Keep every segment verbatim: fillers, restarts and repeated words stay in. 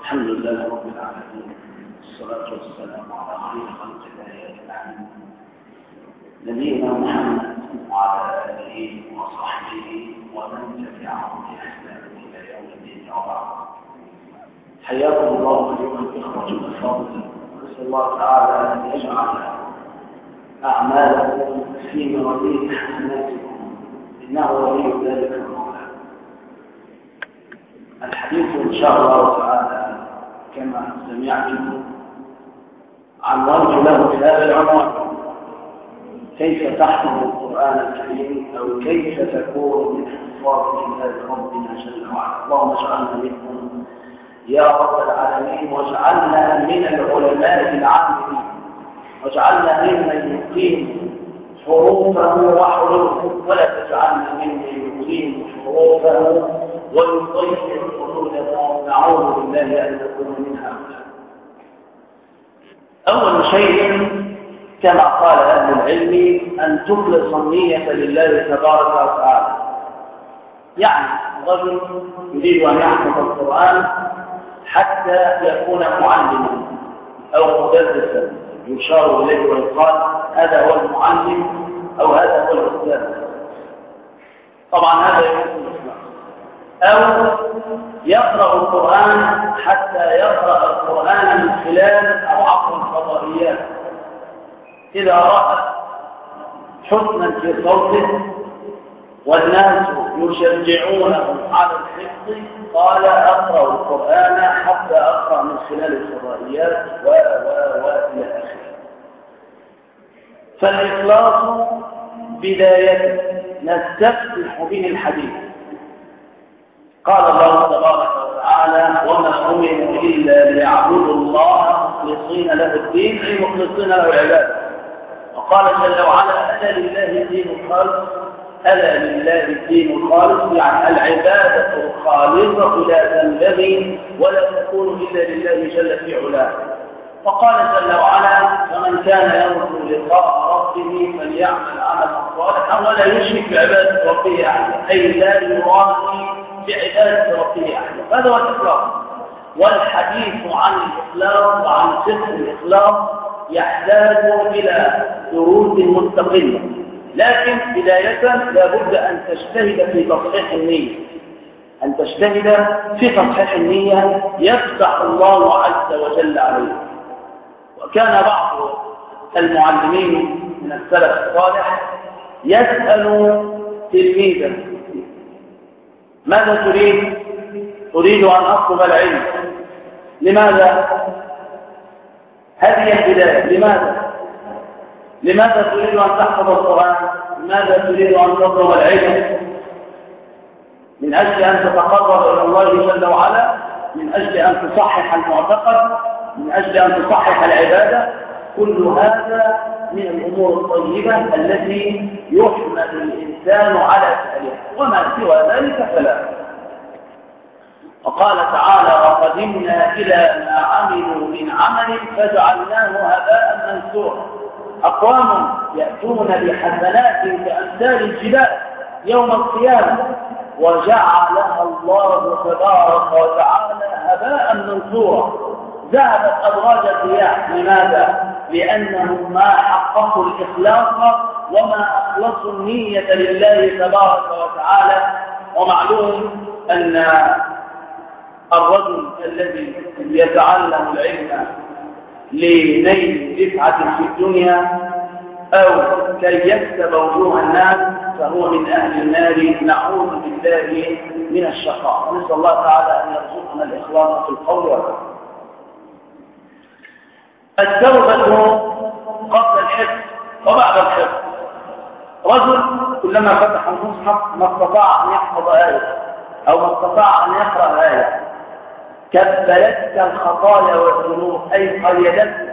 الحمد لله رب العالمين، والصلاة والسلام على خير خلق الله أجمعين، نبينا محمد وعلى آله وصحبه ومن تبعهم بإحسان إلى يوم الدين وبعد. حياكم الله أيها الإخوة الأفاضل، نسأل الله تعالى أن يجعل أعمالكم في موازين حسناتكم إنه ولي ذلك المولى. الحديث إن شاء الله تعالى كما سمعتم عن رجل في هذا العنوان: كيف تحفظ القرآن الكريم أو كيف تكون من حفاظ كتاب ربنا جل وعلا. اللهم اجعلنا منهم يا رب العالمين، واجعلنا من العلماء العاملين، واجعلنا ممن يقيم حروفه وحروفه، ولا تجعلنا ممن يقيم حروفه ويضيع حدوده. نعوذ بالله أن نكون من هؤلاء. أول شيء كما قال أهل العلم أن تخلص النية لله تبارك وتعالى. يعني رجل يريد أن يحفظ القرآن حتى يكون معلما أو مدرسا يشار إليه ويقال هذا هو المعلم أو هذا هو الأستاذ. طبعا هذا يكون الإسلام. أو يقرأ القرآن حتى يقرأ القرآن من خلال أو عبر الفضائيات. إذا رأى حسنا في صوته والناس يشجعونه على الحفظ قال أقرأ القرآن حتى أقرأ من خلال الفضائيات و و و إلى آخره. فالإخلاص بداية نستفتح به الحديث. قال الله تبارك وتعالى: وما أمروا إلا ليعبدوا الله مخلصين له الدين، أي مخلصين له العبادة. وقال جل وعلا: ألا لله الدين الخالص. ألا لله الدين الخالص يعني العبادة الخالصة لا تنبغي ولا تكون إلا لله جل في علاه. وقال جل وعلا: فمن كان يرجو لقاء ربه فليعمل عملا صالحا ولا يشرك بعبادة ربه أحدا، أي لا يراني بعبادة ربه أحدا. هذا هو الإخلاص. والحديث عن الإخلاص وعن صدق الإخلاص يحتاج إلى دروس مستقلة، لكن بداية لا بد أن تجتهد في تصحيح النية. أن تجتهد في تصحيح النية يفتح الله عز وجل عليه. وكان بعض المعلمين من السلف الصالح يسأل تلميذا: ماذا تريد؟ أريد أن أطلب العلم. لماذا؟ هذه البداية. لماذا؟ لماذا تريد أن تحفظ القرآن؟ لماذا تريد أن تطلب العلم؟ من أجل أن تتقرب إلى الله جل وعلا، من أجل أن تصحح المعتقد، من أجل أن تصحح العبادة. كل هذا من الأمور الطيبة التي يحمد الإنسان على فعلها، وما سوى ذلك فلا. وقال تعالى: وقدمنا إلى ما عملوا من عمل فجعلناه هباء منثورا. أقوام يأتون بحسنات كأمثال الجبال يوم القيامة وجعلها الله تبارك وتعالى هباء منثورا. ذهبت أدراج الرياح. لماذا؟ لأنهم ما حققوا الإخلاص وما أخلصوا النية لله تبارك وتعالى. ومعلوم أن الرجل الذي يتعلم العلم لنيل رفعة في الدنيا أو كي يكسب وجوه الناس فهو من أهل النار. نعوذ بالله من الشقاء. نسأل الله تعالى أن يرزقنا الإخلاص في القول والعمل. التوبة قبل الحفظ وبعد الحفظ. رجل كلما فتح المصحف ما استطاع أن يحفظ آية أو ما استطاع أن يقرأ آية كبلتك الخطايا والذنوب، أي قيدتك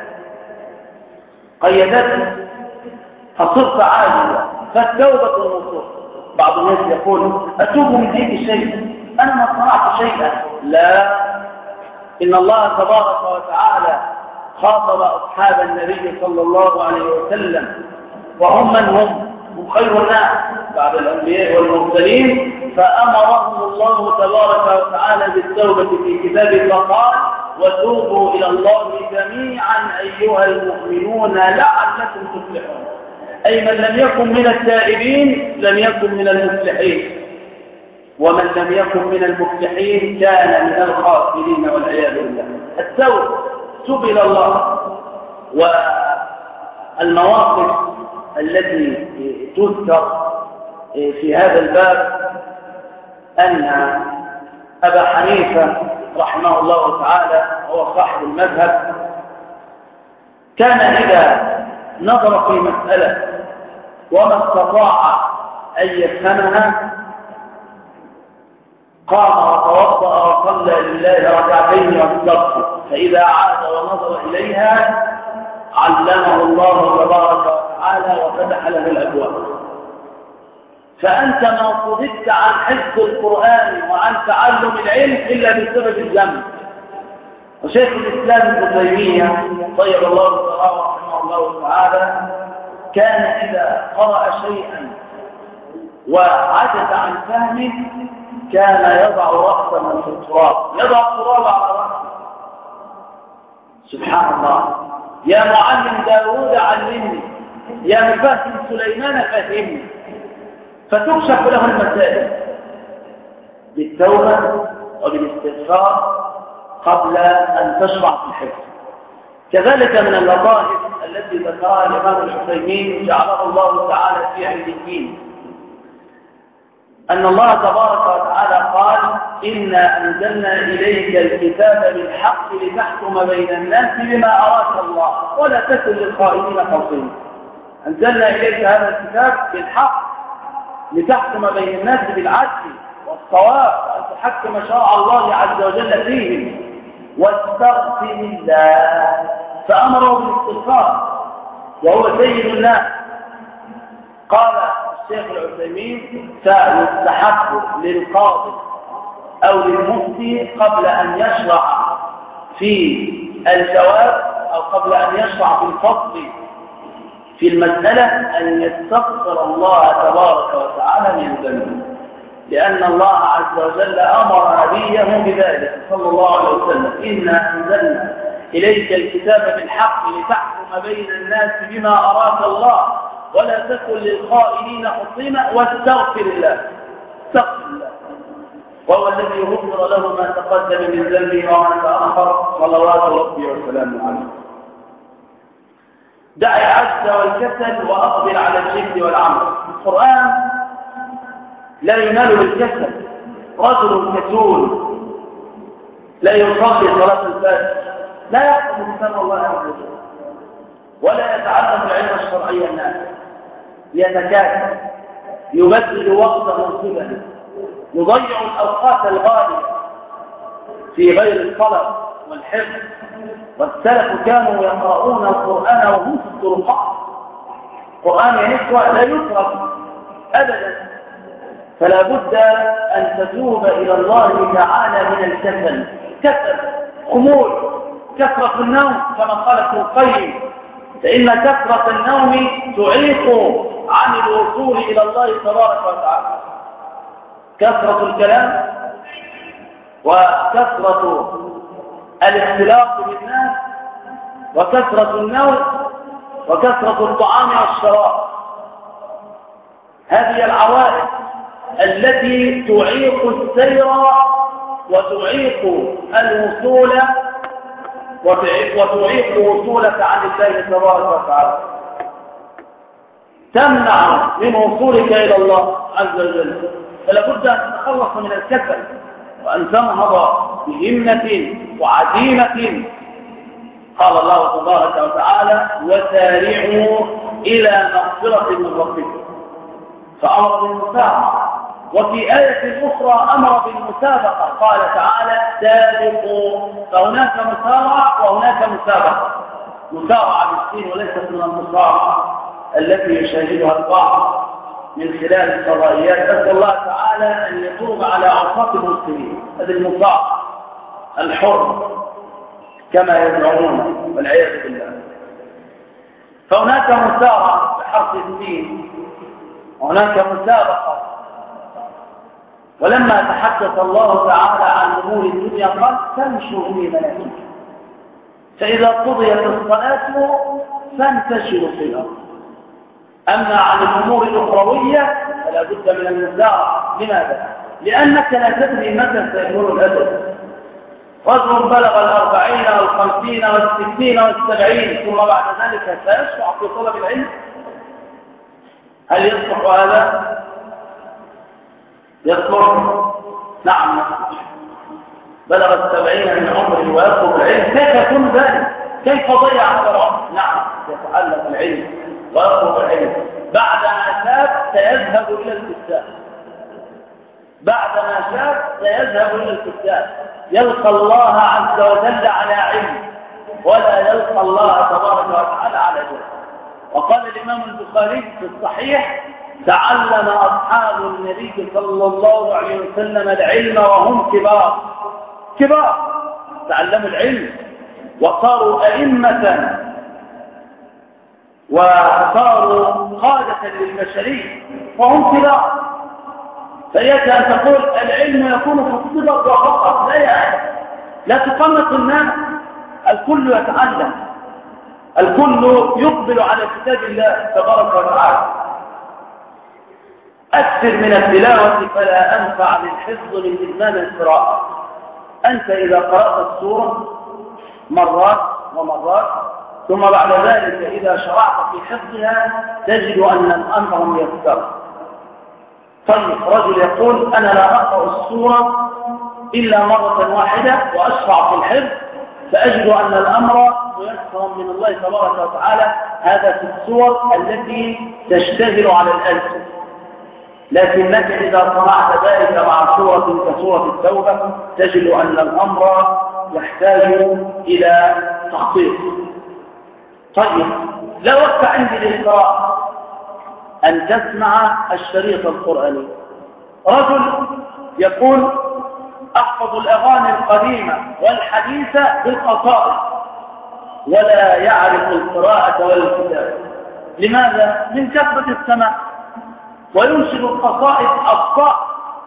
قيدتك فصرت عاجزا. فالتوبة النصوص. بعض الناس يقول: أتوب من أي شيء، أنا ما صنعت شيئا. لا، إن الله تبارك وتعالى خاطب أصحاب النبي صلى الله عليه وسلم وهم من هم هم خير الناس بعد الأنبياء والمرسلين، فأمرهم الله تبارك وتعالى بالتوبة في كتابه فقال: وتوبوا إلى الله جميعا أيها المؤمنون لعلكم تفلحون، أي من لم يكن من التائبين لم يكن من المفلحين، ومن لم يكن من المفلحين كان من الخاسرين والعياذ بالله. التوبة، توب إلى الله. والمواقف التي تذكر في هذا الباب أن أبا حنيفة رحمه الله تعالى هو صاحب المذهب، كان إذا نظر في مسألة وما استطاع أن يفهمها قام وتوضأ وصلى لله ركعتين واستغفر، فإذا عاد ونظر إليها علمه الله تبارك وتعالى وفتح له الأبواب. فأنت ما صددت عن حفظ القرآن وعن تعلم العلم إلا بسبب الذنب. وشيخ الإسلام ابن تيمية طيب الله ثراه رحمه الله تعالى كان إذا قرأ شيئا وعجز عن فهمه كان يضع رأسه في التراب، يضع التراب على رأسه. سبحان الله. يا معلم داود علمني، يا مفهم سليمان فهمني. فتكشف له المسائل بالتوبة وبالاستغفار قبل أن تشرع في الحفظ. كذلك من اللطائف التي ذكرها الإمام العثيمين جعله الله تعالى في عليين أن الله تبارك وتعالى قال: إنا أنزلنا إليك الكتاب بالحق لتحكم بين الناس بما أراك الله ولا تكن للخائنين خصيما. أنزلنا إليك هذا الكتاب بالحق لتحكم بين الناس بالعدل والصواب، وأن تحكم شرع الله عز وجل فيهم، واستغفر الله. فأمره بالاستغفار وهو سيد الناس. قال الشيخ العثيمين: فيستحب للقاضي أو للمفتي قبل أن يشرع في الجواب أو قبل أن يشرع في الفصل في المسألة أن يستغفر الله تبارك وتعالى من ذنبه، لأن الله عز وجل أمر نبيه بذلك صلى الله عليه وسلم: إنا أنزلنا إليك الكتاب بالحق لتحكم بين الناس بما أراك الله ولا تكن للخائنين خصيما واستغفر الله. استغفر الله، وهو الذي غفر له ما تقدم من ذنبه وما تأخر، صلوات ربي وسلامه عليه. دع العجز والكسل وأقبل على الجد والعمل. القرآن لا ينال بالكسل. رجل كسول لا يصلي صلاة الفجر لا يحفظ كتاب الله عز وجل ولا يتعلم العلم الشرعي الناس، يتكاسل، يبذل وقته سبلا، يضيع الأوقات الغالية في غير الصلاة والحفظ. والسلف كانوا يقرؤون القرآن وهم في الطرقات. القرآن يا نسوة لا يترك أبدا. فلا بد أن تتوب إلى الله تعالى من الكسل. كسل، خمول، كثرة النوم كما قال ابن القيم، فإن كثرة النوم تعيق عن الوصول إلى الله تبارك وتعالى. كثرة الكلام وكثرة الاختلاط بالناس وكثرة النوم وكثرة الطعام والشراب، هذه العوائق التي تعيق السير وتعيق الوصول وتعيق وصولك عن الله تبارك وتعالى، تمنع من وصولك إلى الله عز وجل. فلا بد أن تتخلص من الكسل وأن تنهض بهمة وعزيمة. قال الله تبارك وتعالى: وسارعوا إلى مغفرة من ربكم، فأمر بالمسارعة. وفي آية أخرى أمر بالمسابقة، قال تعالى: سابقوا. فهناك مسارعة وهناك مسابقة. مسارعة بالسين وليست من المسارعة التي يشاهدها البعض من خلال الفضائيات. أسأل الله تعالى أن يتوب على عصاة المسلمين. هذه المسارعة الحر كما يزعمون والعياذ بالله. فهناك مسارعة بحرف السين وهناك مسابقة ولما تحدث الله تعالى عن أمور الدنيا قال فامشوا في مناكبها، فإذا قضيت الصلاة فانتشروا في الأرض. أما عن الأمور الأخروية فلا بد من المسارعة. لماذا؟ لأنك لا تدري متى سيكون الأجل. رجل بلغ الأربعين والخمسين والستين والسبعين ثم بعد ذلك سيشرع في طلب العلم، هل يصلح هذا؟ يصلح؟ نعم يصلح. بلغ السبعين من عمره ويطلب العلم، كيف يكون ذلك؟ كيف ضيع عمره؟ نعم يتعلم العلم ويطلب العلم. بعدما شاب سيذهب إلى الكتاب، بعدما شاب سيذهب إلى الكتاب يلقى الله عز وجل على علم، ولا يلقى الله تبارك وتعالى على جهل. وقال الإمام البخاري في الصحيح: تعلم أصحاب النبي صلى الله عليه وسلم العلم وهم كبار كبار تعلموا العلم وصاروا أئمة وصاروا قادة للبشرية وهم كبار. فإياك أن تقول العلم يكون في الصبر وفقط، لا يعني لا تقنط الناس، الكل يتعلم، الكل يقبل على كتاب الله تبارك وتعالى. أكثر من التلاوة فلا أنفع للحفظ من إدمان القراءة. أنت إذا قرأت السورة مرات ومرات ثم بعد ذلك إذا شرعت في حفظها تجد أن الأمر ميسر. طيب رجل يقول أنا لا أقرأ السورة إلا مرة واحدة وأشرع في الحفظ فأجد أن الأمر ميسر من الله تبارك وتعالى. هذا في السور التي تشتهر على الألسن، لكنك إذا صنعت ذلك مع سورة كسورة التوبة تجد أن الأمر يحتاج إلى تخطيط. طيب لا وقت عندي للقراءة أن تسمع الشريط القرآني. رجل يقول أحفظ الأغاني القديمة والحديثة بالقصائد ولا يعرف القراءة ولا الكتابة. لماذا؟ من كثرة السماع. وينشد القصائد أخطاء،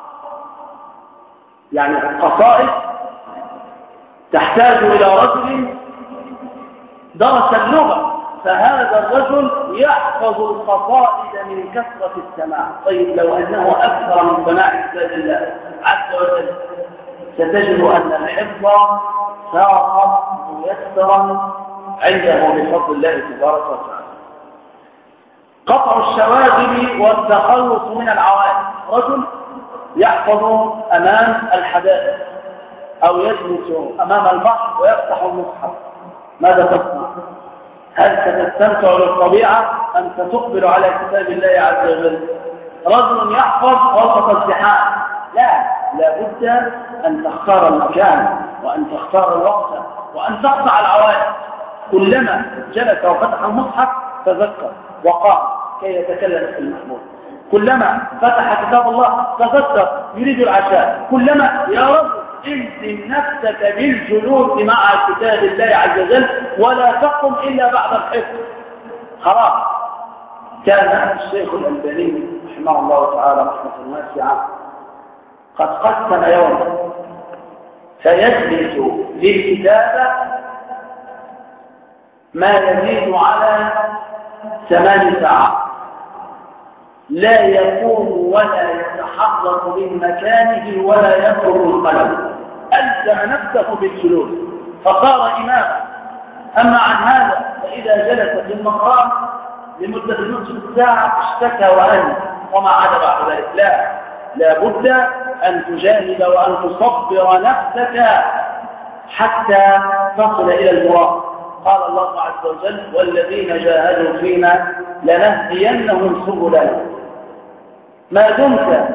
يعني القصائد تحتاج إلى رجل درس اللغة، فهذا الرجل يحفظ القصائد من كثرة السماع. طيب لو أنه أكثر من سماع كتاب الله عز وجل ستجد أن الحفظ صار ميسرا عنده بفضل الله تبارك وتعالى. قطع الشواغل والتخلص من العوائد. رجل يحفظ أمام الحدائق أو يجلس أمام البحر ويفتح المصحف، ماذا تصنع؟ هل ستستمتع بالطبيعة أم ستقبل على كتاب الله عز وجل؟ رجل يحفظ وسط الزحام، لا لابد أن تختار المكان وأن تختار الوقت وأن تقطع العوائد. كلما جلس وفتح المصحف تذكر وقام كي يتكلم في المحمود، كلما فتح كتاب الله تذكر يريد العشاء، كلما يا رب الزم نفسك بالجلوس مع كتاب الله عز وجل ولا تقم إلا بعد الحفظ. خلاص. كان الشيخ الألباني رحمه الله تعالى رحمة واسعة قد قسم يوما فيجلس للكتابة ما يزيد على ثمان ساعات، لا يقوم ولا يتحرك من مكانه ولا يخرج القلم، ألزم نفسه بالجلوس فصار إماما. أما عن هذا فإذا جلس في المقام لمدة نصف ساعة اشتكى وأنت وما عاد بعد ذلك. لا لابد أن تجاهد وأن تصبر نفسك حتى تصل إلى المراد. قال الله عز وجل والذين جاهدوا فينا لنهدينهم سبلنا. ما دمت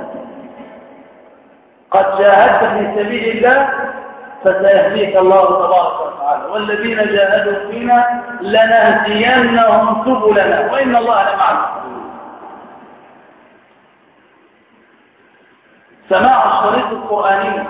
قد جاهدت في سبيل الله فسيهديك الله تبارك وتعالى. والذين جاهدوا فينا لنهدينهم سبلنا وإن الله لمع المحسنين. سماع الشريط القرآني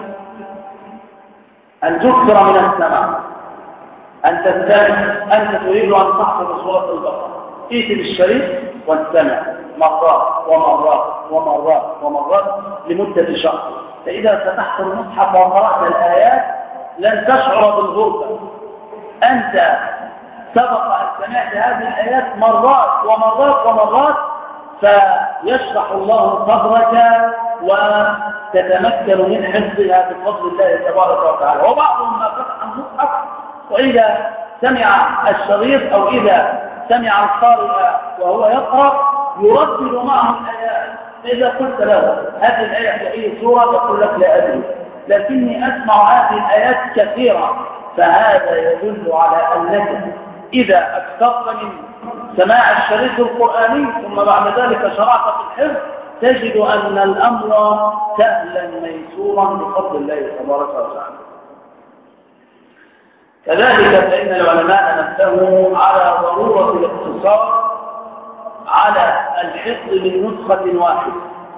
أن تكثر من السماع، أن تستمع. أنت تريد أن تحفظ سورة البقرة، ائت بالشريط واستمع. مرات ومرات ومرات ومرات لمدة شهر. فإذا فتحت المصحف وقرأت الآيات لن تشعر بالغربة. أنت سبق أن سمعت هذه الآيات مرات ومرات ومرات، فيشرح الله صدرك وتتمكن من حفظها بفضل الله تبارك وتعالى. وبعضهم ما فتح المصحف وإذا سمع الشريط أو إذا سمع القارئ وهو يقرأ يردد معه الآيات، فإذا قلت له هذه الآية في أي سورة تقول لك لا أدري، لكني أسمع هذه الآيات كثيرا. فهذا يدل على أنك إذا أكثرت من سماع الشريط القرآني ثم بعد ذلك شرعت في الحفظ تجد أن الأمر سهلا ميسورا بفضل الله تبارك وتعالى. كذلك فإن العلماء نبهوا على ضرورة الاقتصار على الحفظ من نسخة واحدة.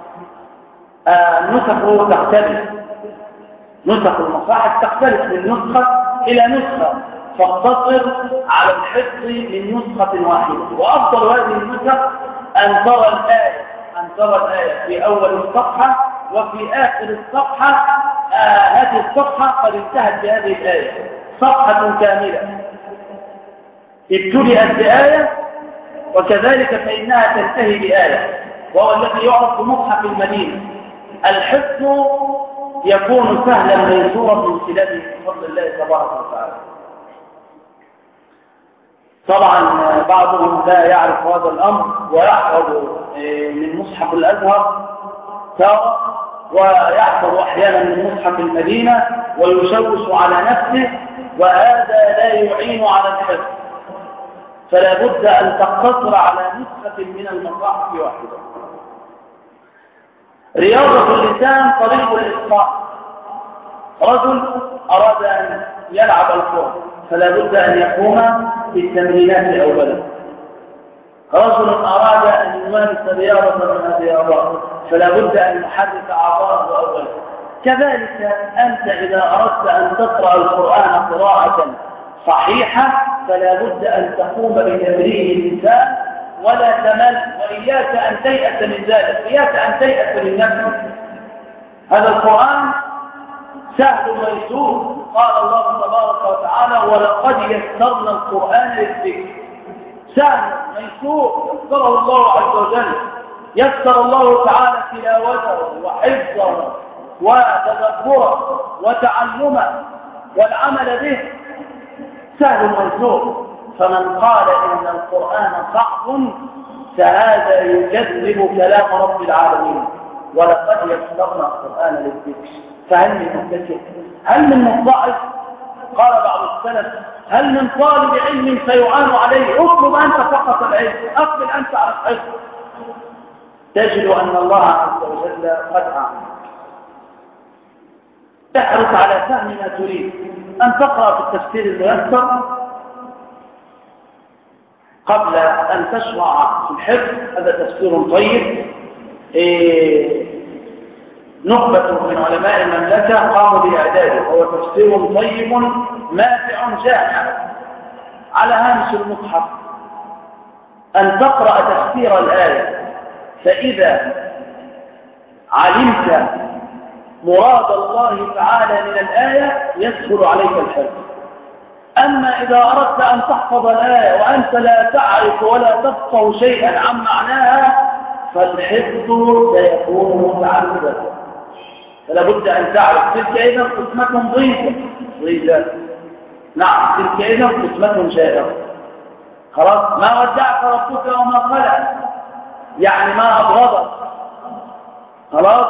النسخ تختلف، نسخ المصاحف تختلف من نسخة إلى نسخة، فاقتصر على الحفظ من نسخة واحدة. وأفضل هذه النسخ أن ترى الآية أن ترى الآية في أول الصفحة وفي آخر الصفحة آه هذه الصفحة قد انتهت بهذه الآية، صفحة كاملة ابتدأت بآية وكذلك فإنها تنتهي بآية، وهو الذي يعرف بمصحف المدينة. الحفظ يكون سهلا ميسورا من خلاله بفضل الله تبارك وتعالى. طبعا بعضهم لا يعرف هذا الأمر ويحفظ من مصحف الأزهر تارة ويحفظ أحيانا من مصحف المدينة ويشوش على نفسه، وهذا لا يعين على الحفظ. فلا بد أن تقتصر على نسخة من المصاحف واحدة. رياضة اللسان طريق الإتقان. رجل أراد أن يلعب الكرة فلا بد أن يقوم بالتمرينات أولا. رجل أراد أن يمارس رياضة من الرياضات فلا بد أن يحرك أعضاءه أولا. كذلك أنت إذا أردت أن تقرأ القرآن قراءة صحيحة فلا بد أن تقوم بتمرين اللسان ولا تمل، وإياك أن تيأس من ذلك، إياك أن تيأس من نفسك. هذا القرآن سهل ميسور، قال الله تبارك وتعالى ولقد يسرنا القرآن للذكر. سهل ميسور يسره الله عز وجل، يسر الله تعالى تلاوته وحفظه وتدبره وتعلمه والعمل به، سهل ميسور. فمن قال إن القرآن صعب فهذا يكذب كلام رب العالمين. ولقد يسرنا القرآن للذكر فهل من مدكر؟ هل من مضاعف؟ قال بعض السلف هل من طالب علم فيعان عليه؟ اطلب أنت فقط العلم، أقبل أنت على الحفظ، تجد أن الله عز وجل قد أعانك. تحرص على فهم ما تريد، أن تقرأ في التفسير الميسر قبل أن تشرع في الحفظ. هذا تفسير طيب. إيه نخبة من علماء المملكة قاموا بإعداده، هو تفسير طيب ماتع جامع على هامش المصحف. أن تقرأ تفسير الآية، فإذا علمت مراد الله تعالى من الآية يسهل عليك الحفظ. أما إذا أردت أن تحفظ الآية وأنت لا تعرف ولا تفقه شيئا عن معناها فالحفظ سيكون متعذبا. فلا بد أن تعرف تلك إذا قسمة ضيقة ضيقة نعم تلك إذا قسمة شائعة. خلاص، ما ودعك ربك وما قلع، يعني ما أبغضك، خلاص،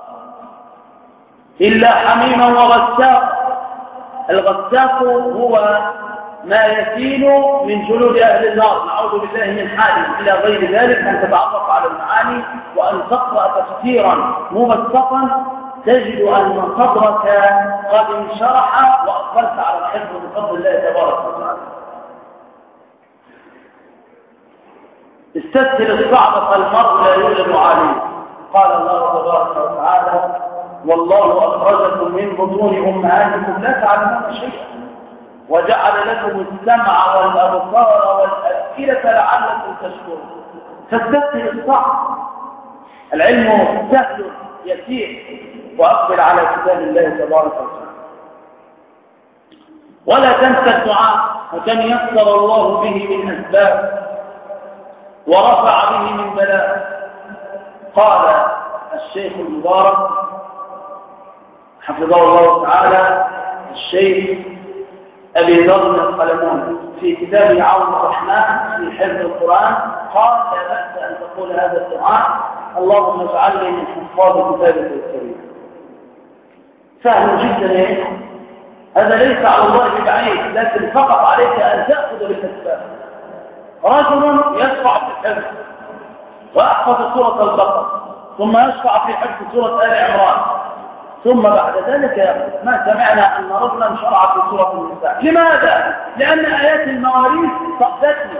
إلا حميما وغساق. الغساق هو ما يسيل من جلود أهل النار، نعوذ بالله من حالهم. إلى غير ذلك أن تتعرف على المعاني وأن تقرأ تفسيرا مبسطا تجد أن صدرك قد انشرح وأقبلت على الحفظ بفضل الله تبارك وتعالى. استسهل الصعب فالمرء لا يغلب عليه. قال الله تبارك وتعالى والله أخرجكم من بطون أمهاتكم لا تعلمون شيئا وجعل لكم السمع والأبصار والأفئدة لعلكم تشكرون. فاستفتي الصعب، العلم سهل يسير، وأقبل على كتاب الله تبارك وتعالى. ولا تنسى الدعاء، وكم يسر الله به من أسباب ورفع به من بلاء. قال الشيخ المبارك حفظه الله تعالى الشيخ أبي ذر القلموني في كتابه عون الرحمن في حفظ القرآن قال: لا بأس أن تقول هذا الدعاء: اللهم اجعلني من حفاظ كتابك الكريم. سهل جدا يا إخوة، هذا ليس على الله بعيد، لكن فقط عليك أن تأخذ بالأسباب. رجل يشفع في الحفظ ويحفظ سورة البقرة، ثم يشفع في حفظ سورة آل عمران، ثم بعد ذلك ما سمعنا أن رجلا شرع في سورة النساء. لماذا؟ لأن آيات المواريث صدتني.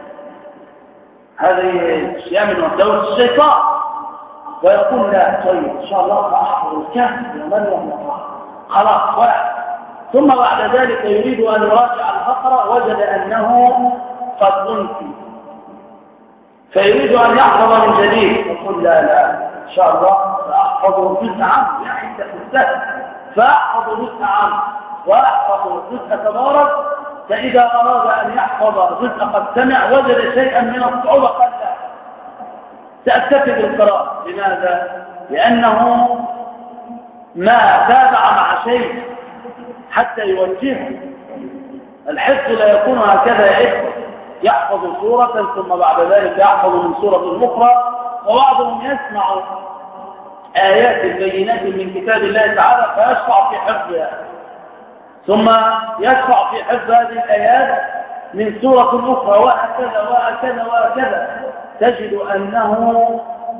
هذه أشياء من وساوس الشيطان. ويقول: لا طيب إن شاء الله سأحفظ الكهف ومريم وطه، خلاص واحد. ثم بعد ذلك يريد أن يراجع البقرة، وجد أنه قد أنسي، فيريد أن يحفظ من جديد، يقول: لا لا إن شاء الله سأحفظ جزء عام، يعني أنت في السهل، فأحفظ جزء عام وأحفظ جزء تبارك. فإذا أراد أن يحفظ جزء قد سمع وجد شيئا من الصعوبة، قال: لا سأكتفي بالقراءة. لماذا؟ لأنه ما تابع مع شيء حتى يوجهه. الحفظ لا يكون هكذا يا إخوة، يحفظ سورة ثم بعد ذلك يحفظ من سورة أخرى، وبعضهم يسمع آيات بينات من كتاب الله تعالى فيشفع في حفظها، ثم يشفع في حفظ هذه الآيات من سورة أخرى، وهكذا وهكذا وهكذا. تجد أنه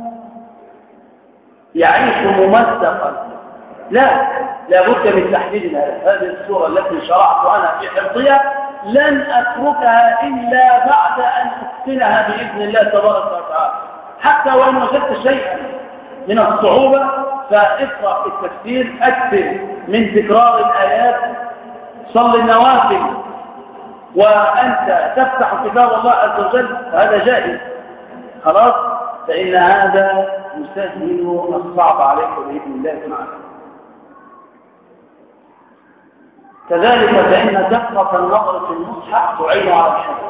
يعيش ممزقا. لا لابد من تحديد هذه السورة التي شرعت أنا في حفظها، لن أتركها إلا بعد أن أتقنها بإذن الله تبارك وتعالى. حتى وإن وجدت شيئا من الصعوبة فاقرأ التفسير، أكثر من تكرار الآيات، صل النوافل وأنت تفتح كتاب الله عز وجل، هذا جائز خلاص، فإن هذا يسهل الصعب عليك بإذن الله تعالى. كذلك فإن دقة النظر في المصحف تعين على الحفظ.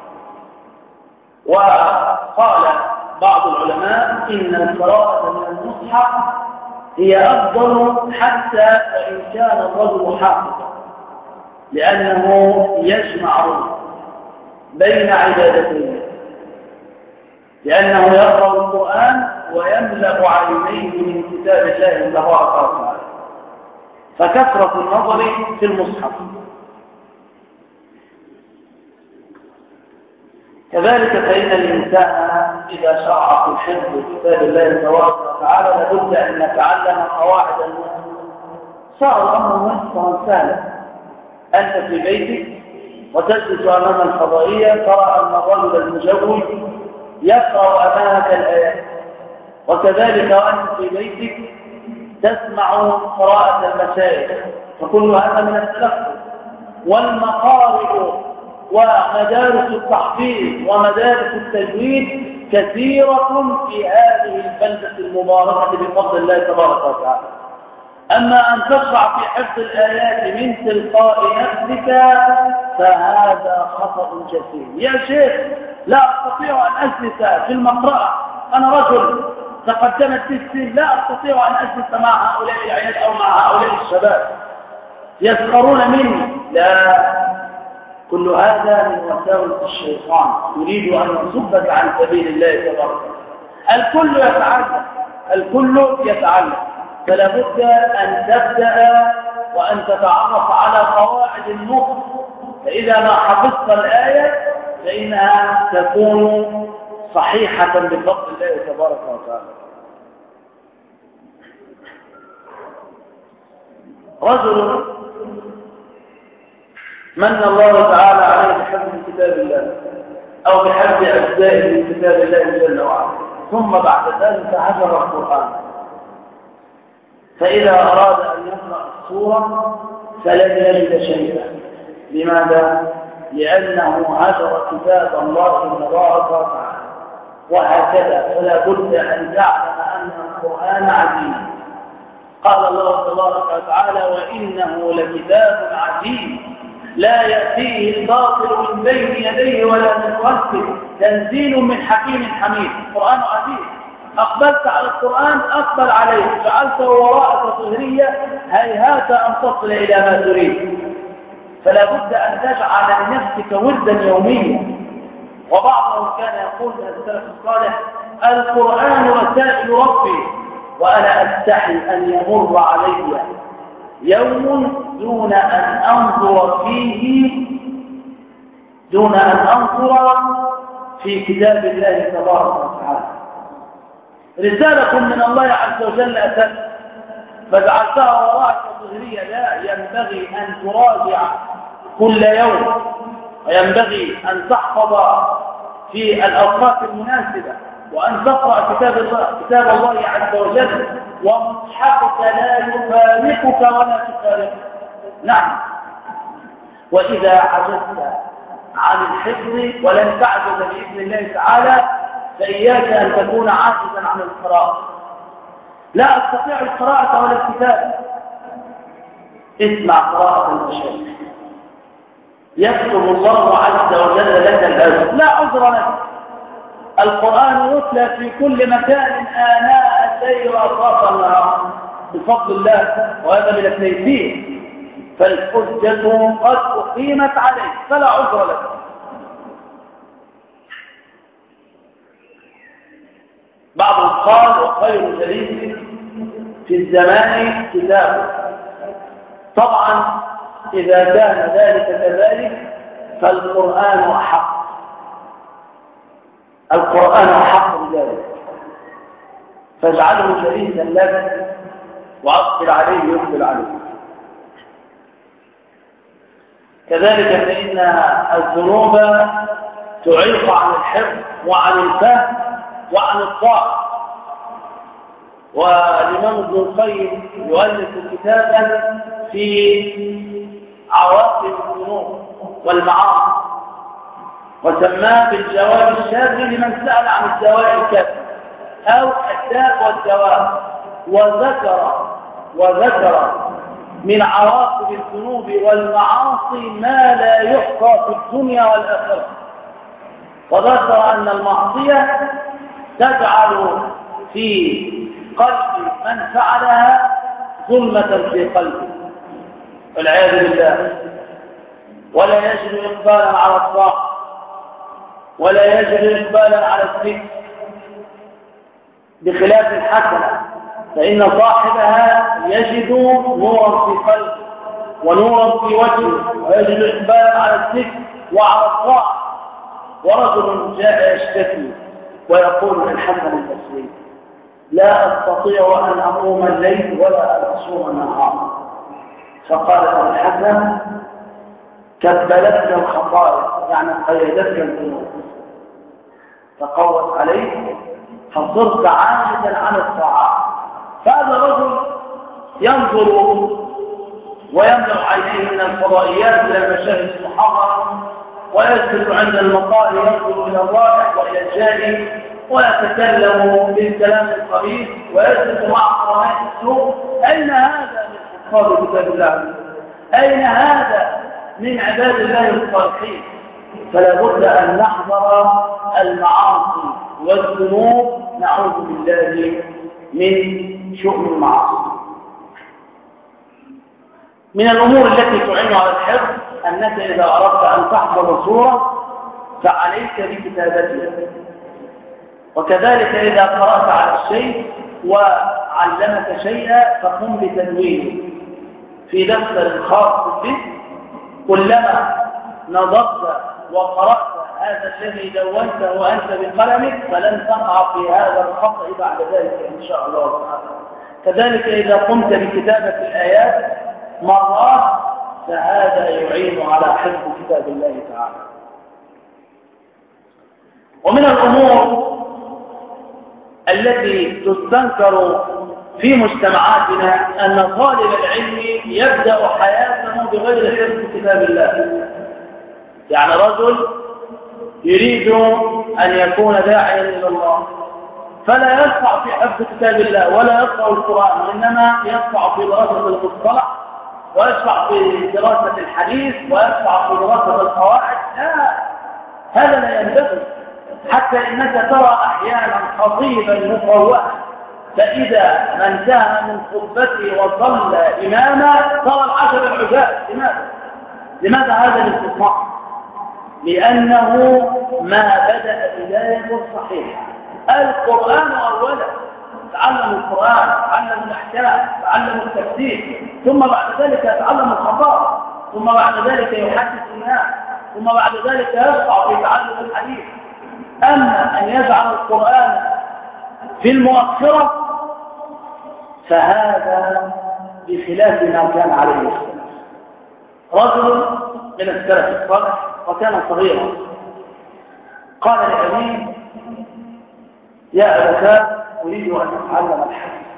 وقال بعض العلماء إن القراءة من المصحف هي أفضل حتى وإن كان الرجل حافظا، لأنه يجمع بين عبادتين، لأنه يقرأ القرآن ويملأ عينيه من كتاب الله تبارك وتعالى، فكثرة النظر في المصحف. كذلك فإن الإنسان إذا شرع في حفظ كتاب الله تبارك وتعالى لابد أن يتعلم قواعد النص. صار الأمر نصا سهلا، أنت في بيتك وتجلس أمام الفضائية ترى أن الرجل المجوز يقرأ أمامك الآيات، وكذلك وأنت في بيتك تسمع قراءة المشايخ، فكل هذا من التلفظ. والمقارئ ومدارس التحفيظ ومدارس التجويد كثيرة في هذه البلدة المباركة بفضل الله تبارك وتعالى. أما أن تشرع في حفظ الآيات من تلقاء نفسك فهذا خطأ جسيم. يا شيخ لا أستطيع أن أجلس في المقرأة، أنا رجل تقدمت في السن، لا أستطيع أن أجلس مع هؤلاء العيال أو مع هؤلاء الشباب يسخرون مني. لا، كل هذا من وساوس الشيطان يريد أن يصدك عن سبيل الله تبارك. الكل يتعلم، الكل يتعلم، فلا بد أن تبدأ وأن تتعرف على قواعد النطق، فإذا ما حفظت الآية فإنها تكون صحيحة بفضل الله تبارك وتعالى. رجل من الله تعالى عليه بحفظ كتاب الله أو بحفظ أجزاء من كتاب الله جل وعلا، ثم بعد ذلك هجر القرآن، فإذا أراد أن يقرأ السورة فلم يجد شيئا. لماذا؟ لأنه هجر كتاب الله تبارك وتعالى. وهكذا. فلا بد أن تعلم أن القرآن عزيز. قال الله تبارك وتعالى: وإنه لكتاب عزيز لا يأتيه الباطل من بين يديه ولا من خلفه تنزيل من حكيم حميد. القرآن عزيز. أقبلت على القرآن أقبل عليه، جعلته وراءك ظهرية هيهات أن تصل إلى ما تريد. فلا بد أن تجعل لنفسك وردا يوميا. وبعضهم كان يقول من السلف الصالح: القرآن رسائل ربي، وأنا أستحي أن يمر علي يوم دون أن أنظر فيه دون أن أنظر في كتاب الله تبارك وتعالى. رسالة من الله عز وجل أتت فجعلتها وراءك ظهرية. لا، ينبغي أن تراجع كل يوم، وينبغي أن تحفظ في الأوقات المناسبة، وأن تقرأ كتاب الله, كتاب الله عز وجل، ومصحفك لا يفارقك ولا تفارقك. نعم. وإذا عجزت عن الحفظ ولن تعجز بإذن الله تعالى فإياك أن تكون عاجزا عن القراءة. لا أستطيع القراءة ولا الكتابة. اسمع قراءة المشايخ، يكتب الله عز وجل لك الأجر، لا عذر لك. القرآن يتلى في كل مكان آناء الليل وأطراف النهار بفضل الله، وهذا من التيسير. فالحجة قد أقيمت عليك فلا عذر لك. بعضهم قال: وخير جليس في الزمان كتابه. طبعا إذا كان ذلك كذلك فالقرآن أحق. القرآن أحق بذلك، فاجعله جليسا لك وأقبل عليه يقبل عليه. كذلك فإن الذنوب تعيق عن الحفظ وعن الفهم وعن الطاعة. والإمام ابن القيم يؤلف كتابا في عواقب الذنوب والمعاصي، وسماه بالجواب الشاذ لمن سأل عن الدواء الكافي أو الداء والدواء. وذكر وذكر من عواقب الذنوب والمعاصي ما لا يحصى في الدنيا والآخرة. وذكر أن المعصية تجعل في قلب من فعلها ظلمة في قلبه والعياذ بالله، ولا يجد إقبالا على الطاعة، ولا يجد إقبالا على الذكر، بخلاف الحسنة فإن صاحبها يجد نورا في قلبه ونورا في وجهه، ويجد إقبالا على الذكر وعلى الطاعة. ورجل جاء يشتكي ويقول للحسن البصري: لا أستطيع أن أقوم الليل ولا أن أصوم النهار. فقال له الحسن: كبلتك الخطايا، يعني قيدتك الذنوب، تقوت عليك فصرت عاجزا عن الطاعات. فهذا رجل ينظر ويملأ عينيه من الفضائيات إلى المشاهد المحرمة، ويسجد عند المقال ينظر إلى الراجح وإلى الجاني، ويتكلم بالكلام القبيح، ويسجد مع قرناء السوء. أين هذا من حفاظ كتاب الله؟ أين هذا من عباد الله الصالحين؟ فلا بد أن نحذر المعاصي والذنوب، نعوذ بالله من شؤم المعاصي. من الأمور التي تعين على الحفظ أنك إذا أردت أن تحفظ سورة فعليك بكتابتها، وكذلك إذا قرأت على الشيء وعلمك شيئا فقم بتدوينه في دفتر خاص به. كلما نظرت وقرأت هذا الذي دونته وأنت بقلمك فلن تقع في هذا الخطأ بعد ذلك إن شاء الله تعالى. كذلك إذا قمت بكتابة الآيات مرات فهذا يعين على حفظ كتاب الله تعالى. ومن الأمور التي تستنكر في مجتمعاتنا أن طالب العلم يبدأ حياته بغير حفظ كتاب الله. يعني رجل يريد أن يكون داعيا إلى الله فلا يدفع في حفظ كتاب الله ولا يقرأ القرآن، وإنما يدفع في دراسة المصطلح ويدفع في دراسة الحديث ويدفع في دراسة القواعد. لا، هذا لا ينبغي. حتى إنك ترى أحيانا خطيبا مفوها فإذا ما انتهى من خطبته وصلى إماما ترى العشر العجاء. لماذا؟ لماذا هذا الاستثناء؟ لأنه ما بدأ بداية صحيحة. القرآن أولا، تعلم القرآن، تعلم الأحكام، تعلم التفسير، ثم بعد ذلك يتعلم الخطاب، ثم بعد ذلك يحدث الناس، ثم بعد ذلك يشرع في تعلم الحديث. أما أن يجعل القرآن في المؤخرة فهذا بخلاف ما كان عليه السلام. رجل من السلف الصالح وكان صغيرا قال لأبيه: يا أبتاه أريد أن أتعلم الحديث.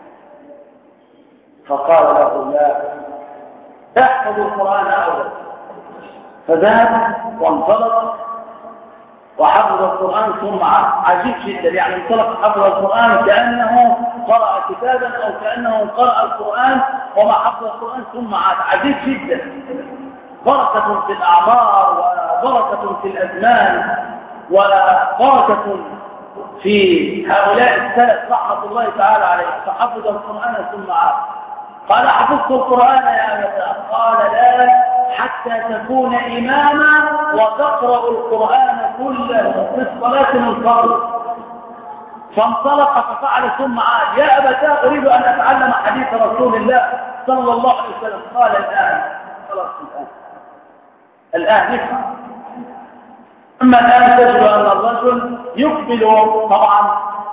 فقال له: لا، احفظ القرآن أولا. فذهب وانطلق وحفظ القرآن ثم عاد. عجيب جدا، يعني انطلق حفظ القرآن كأنه قرأ كتابا أو كأنه قرأ القرآن وما حفظ القرآن ثم عاد. عجيب جدا. بركة في الأعمار وبركة في الأزمان وبركة في هؤلاء السلف رحمة الله تعالى عليهم. فحفظ القرآن ثم عاد. قال: حفظت القرآن يا أبتاه؟ قال: لا، حتى تكون إماما وتقرأ القرآن كله في الصلاة من قبل. فانطلق ففعل ثم عاد. يا أبتاه أريد أن أتعلم حديث رسول الله صلى الله عليه وسلم. قال: الآن. خلاص الآن الآن نفهم. أما الآن تجد أن الرجل يقبل طبعا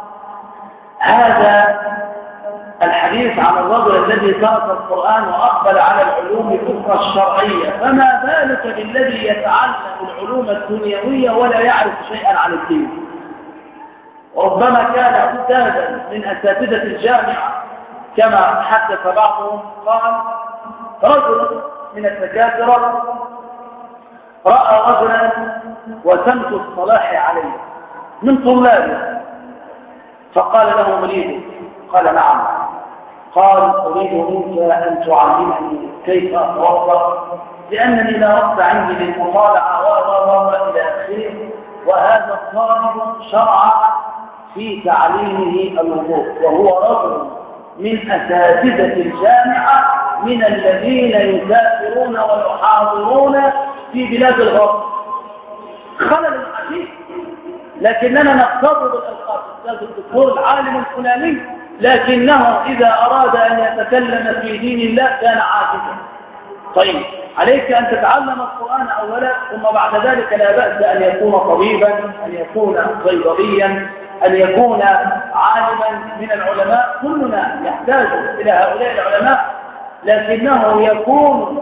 هذا الحديث عن الرجل الذي ترك القرآن وأقبل على العلوم الأخرى الشرعية، فما بالك بالذي يتعلم العلوم الدنيوية ولا يعرف شيئا عن الدين. وربما كان أستاذا من أساتذة الجامعة كما حدث بعضهم. قال: رجل من الدكاترة رأى رجلا وسمت الصلاح عليه من طلابه، فقال له: مريد؟ قال: نعم. قال: أريد منك أن تعلمني كيف أتوضأ، لأنني لا وقت عندي للمطالعة و إلى آخره. وهذا الطالب شرع في تعليمه الوضوء، وهو رجل من أساتذة الجامعة من الذين يسافرون ويحاضرون في بلاد الغرب. خلل عجيب، لكننا نقتضي بالألقاب: الأستاذ الدكتور العالم الفلاني، لكنه إذا أراد أن يتكلم في دين الله كان عاجزا. طيب، عليك أن تتعلم القرآن أولا، ثم بعد ذلك لا بأس أن يكون طبيبا، أن يكون صيدليا، أن يكون عالما من العلماء. كلنا يحتاج إلى هؤلاء العلماء، لكنه يكون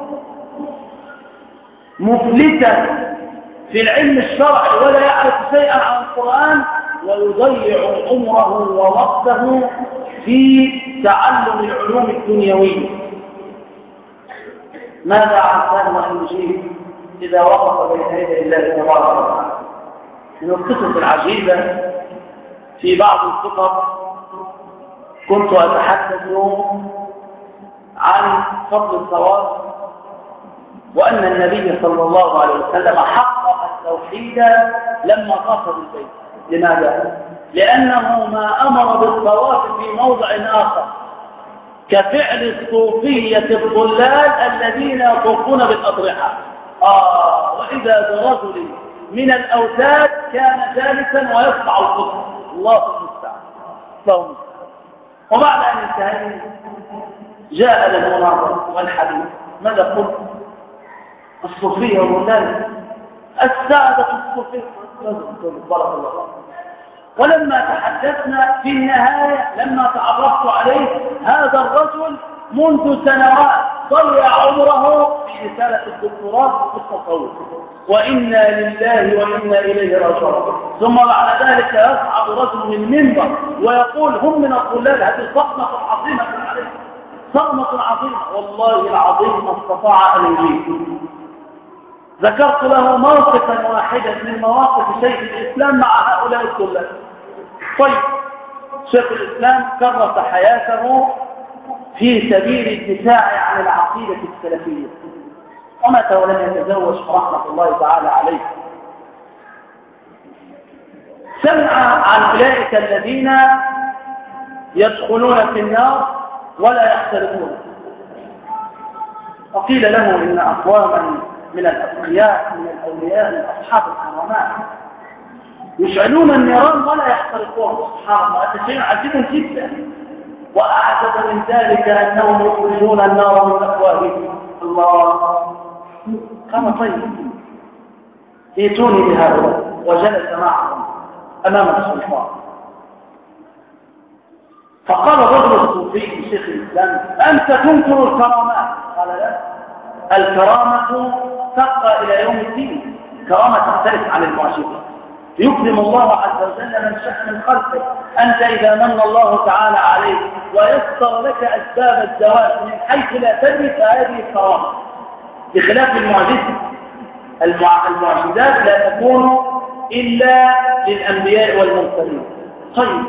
مفلتا في العلم الشرعي ولا يعرف شيئا عن القرآن ويضيع عمره ووقته في تعلم العلوم الدنيوية. ماذا عن سالم المجيب إذا وقف بين يدي الله تبارك وتعالى؟ من القصص العجيبة في بعض الخطب كنت أتحدث عن فضل الصواب، وأن النبي صلى الله عليه وسلم حقق التوحيد لما طاف بالبيت. لماذا؟ لأنه ما أمر بالطواف في موضع آخر كفعل الصوفية الضلال الذين يطوفون بالأضرحة. آه وإذا برجل من الأوتاد كان جالسا ويصنع الخطب. الله المستعان، الله المستعان. وبعد أن انتهينا جاء للمناظرة والحديث. ماذا قلت؟ الصوفية والضلال، السادة الصوفية، بارك الله. ولما تحدثنا في النهاية لما تعرفت عليه، هذا الرجل منذ سنوات ضيع عمره في رسالة الدكتوراه في التصوف، وإنا لله وإنا إليه راجعون. ثم بعد ذلك يصعد رجل من المنبر ويقول: هم من الضلال. هذه صدمة عظيمة عليه، صدمة عظيمة والله العظيم ما استطاع أن يجيب. ذكرت له موقفا واحدا من مواقف شيخ الإسلام مع هؤلاء الطلاب. طيب، شيخ الإسلام كرس حياته في سبيل الدفاع عن العقيدة السلفية، ومات ولم يتزوج رحمة الله تعالى عليه. سمع عن أولئك الذين يدخلون في النار ولا يختلفون، وقيل له إن أقواما من الأتقياء من الأولياء من أصحاب الكرامات يشعلون النيران ولا يحترقون. سبحان الله، هذا شيء عجيب جدا. وأعجب من ذلك أنهم يخرجون النار من أفواههم. الله، كما طيب. ائتوني بهؤلاء، وجلس معهم أمام السلطان. فقال الرجل الصوفي لشيخ الإسلام: أنت تنكر الكرامات؟ قال: لا، الكرامة تبقى إلى يوم الدين. كرامة تختلف عن المعجزة. يكرم الله عز وجل من شاء من خلقه. أنت إذا من الله تعالى عليك ويسر لك أسباب الزواج من حيث لا تدري فهذه الكرامة، بخلاف المعجزة. المعجزات لا تكون إلا للأنبياء والمرسلين. طيب،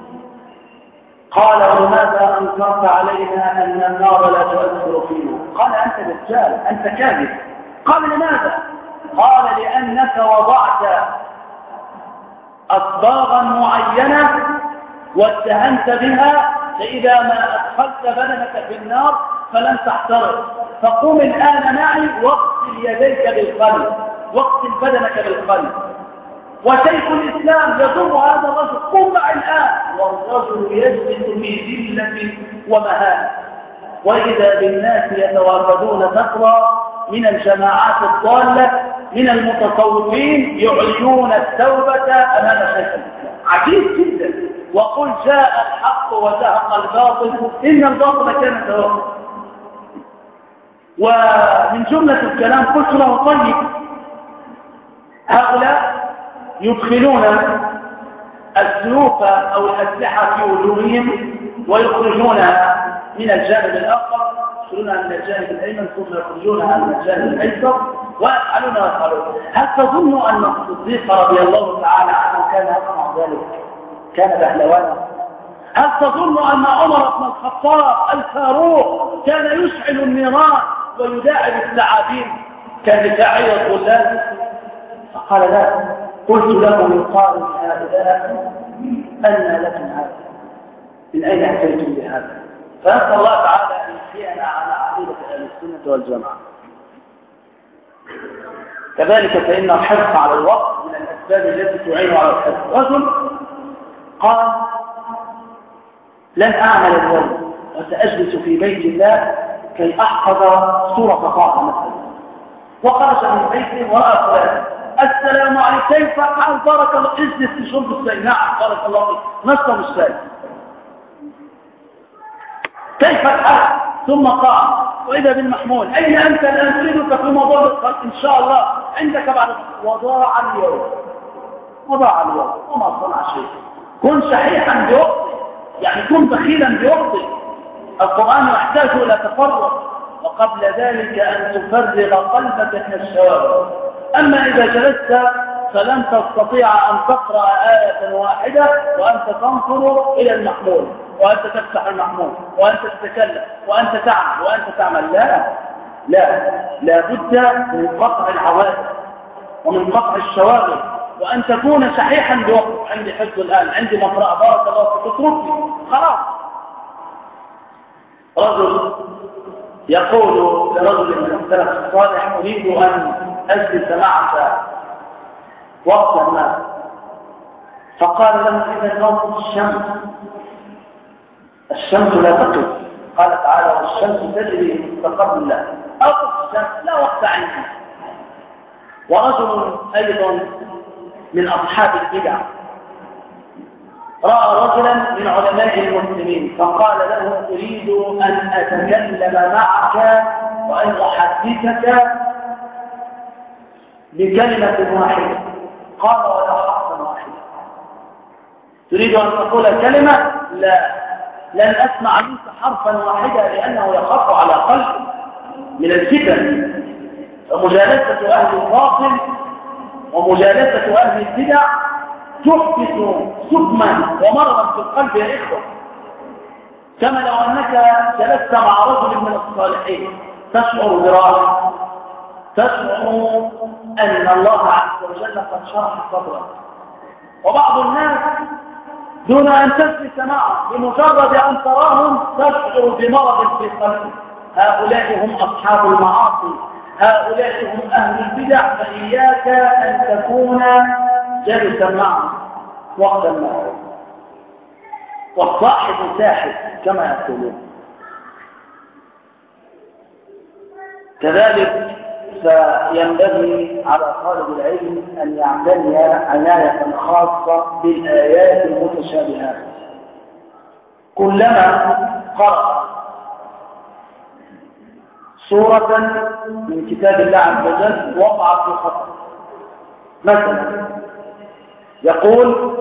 قال: وماذا أنكرت علينا أن النار لا تؤثر فينا؟ قال: أنت دجال، أنت كاذب. قال: لماذا؟ قال: لأنك وضعت أصباغا معينة واتهمت بها، فإذا ما أدخلت بدنك في النار فلن تحترق. فقم الآن معي واغسل يديك بالقلب، واغسل بدنك بالقلب. وشيخ الإسلام يضم هذا الرجل: قم معي الآن. والرجل يجلس في ذلة ومهانة، وإذا بالناس يتوافدون فترى من الجماعات الضالة من المتصوفين يعلنون التوبة أمام شيخ الإسلام. عجيب جدا. وقل: جاء الحق وزهق الباطل إن الباطل كان زهوقا. ومن جملة الكلام قلت له: طيب، هؤلاء يدخلون السيوف أو الأسلحة في وجوههم ويخرجونها من الجانب الآخر، يدخلونها من الجانب الأيمن ثم يخرجونها من الجانب الأيسر ويفعلون ويفعلون. هل تظن أن الصديق رضي الله تعالى عنه كان يصنع ذلك؟ كان بهلوانا؟ هل تظن أن عمر بن الخطاب الفاروق كان يشعل النيران ويداعب الثعابين كدفاعي الظلال؟ فقال: لا. قلت له: يقال لهؤلاء: أن لكم هذا؟ من أين أتيتم بهذا؟ فنسأل الله تعالى أن يحيينا على عقيدة أهل السنة والجماعة. كذلك فإن الحرص على الوقت من الأسباب التي تعين على الحرص. رجل قال: لن أعمل اليوم وسأجلس في بيت الله كي أحفظ سورة طه مثلا. وخرج من بيته ورأى فلان: السلام عليكم، كيف حال؟ بارك الله، اجلس في شرب الشاي. نعم، بارك الله فيك، نشرب الشاي. كيف الحال؟ ثم قال: وإذا بالمحمول: أين أنت الآن؟ تريدك في موضوع قال: إن شاء الله عندك بعد. وضاع اليوم، وضاع اليوم وما صنع شيء. كن شحيحا بوقتك، يعني كن بخيلا بوقتك. القرآن يحتاج إلى تفرغ، وقبل ذلك أن تفرغ قلبك من الشوارع. أما إذا جلست فلن تستطيع أن تقرأ آية واحدة وأنت تنظر إلى المحمول، وأنت تفتح المحمول، وأنت تتكلم، وأنت تعمل، وأنت تعمل. لا لا لا بد من قطع العوائد ومن قطع الشواغل، وأن تكون شحيحا بوقت. عندي حفظ الآن، عندي مقرأة، بارك الله فيك، اتركني خلاص. رجل يقول لرجل من السلف الصالح: أريد أن أجلس معك وقتا ما. فقال له: إذا نظر الشمس، الشمس لا تقف. قال تعالى: والشمس تجري مستقر لها. أقف الشمس، لا وقت عندي. ورجل أيضا من أصحاب البدع رأى رجلا من علماء المسلمين فقال له: أريد أن أتكلم معك وأن أحدثك بكلمة واحدة. قال: ولا حرفا واحدا. تريد أن تقول كلمة؟ لا، لن أسمع منك حرفا واحدا، لأنه يخاف على قلبي من الفتن. فمجالسة أهل الباطل ومجالسة أهل البدع تحدث سقما ومرضا في القلب يا إخوة. كما لو أنك جلست مع رجل من الصالحين تشعر براحة، تشعر أن الله عز وجل قد شرح صدرك. وبعض الناس دون أن تجلس معه بمجرد أن تراهم تشعر بمرض في القلب. هؤلاء هم أصحاب المعاصي، هؤلاء هم أهل البدع، فإياك أن تكون جالسا معهم وقتا معهم. والصاحب ساحب كما يقولون. كذلك فينبغي على طالب العلم أن يعتني عناية خاصة بالآيات المتشابهات. كلما قرأ سورة من كتاب الله عز وجل وقع في خطأ. مثلا يقول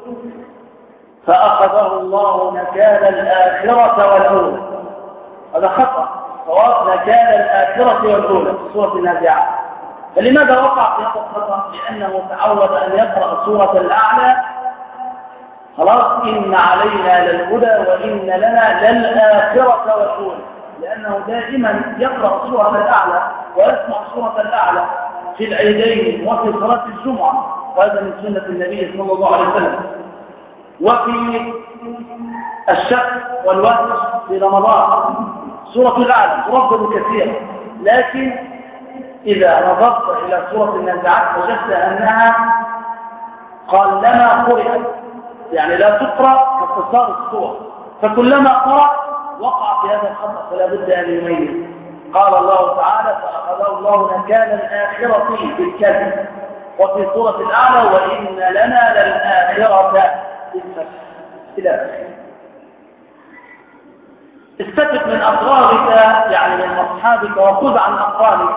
فأخذه الله نكال الآخرة والأولى، هذا خطأ. صواب نكال الآخرة والأولى في سورة النازعات. فلماذا وقع في هذا الخطأ؟ لأنه تعود أن يقرأ سورة الأعلى خلاص إن علينا للهدى وإن لنا للآخرة والأولى، لأنه دائما يقرأ سورة الأعلى ويسمع سورة الأعلى في العيدين وفي صلاة الجمعة، وهذا من سنة النبي صلى الله عليه وسلم، وفي الشك والوتر في رمضان سورة الأعلى تردد كثيرا. لكن إذا نظرت إلى سورة النازعات وجدت أنها قلما قرأت، يعني لا تقرأ كاختصار السور، فكلما قرأ وقع في هذا الخطأ، فلا بد أن يميز. قال الله تعالى فأخذه الله نكال الآخرة بالكذب، وفي سورة الأعلى وإن لنا للآخرة بالفتح إلى آخره. استفد من أقرارك يعني من أصحابك وخذ عن أقرارك،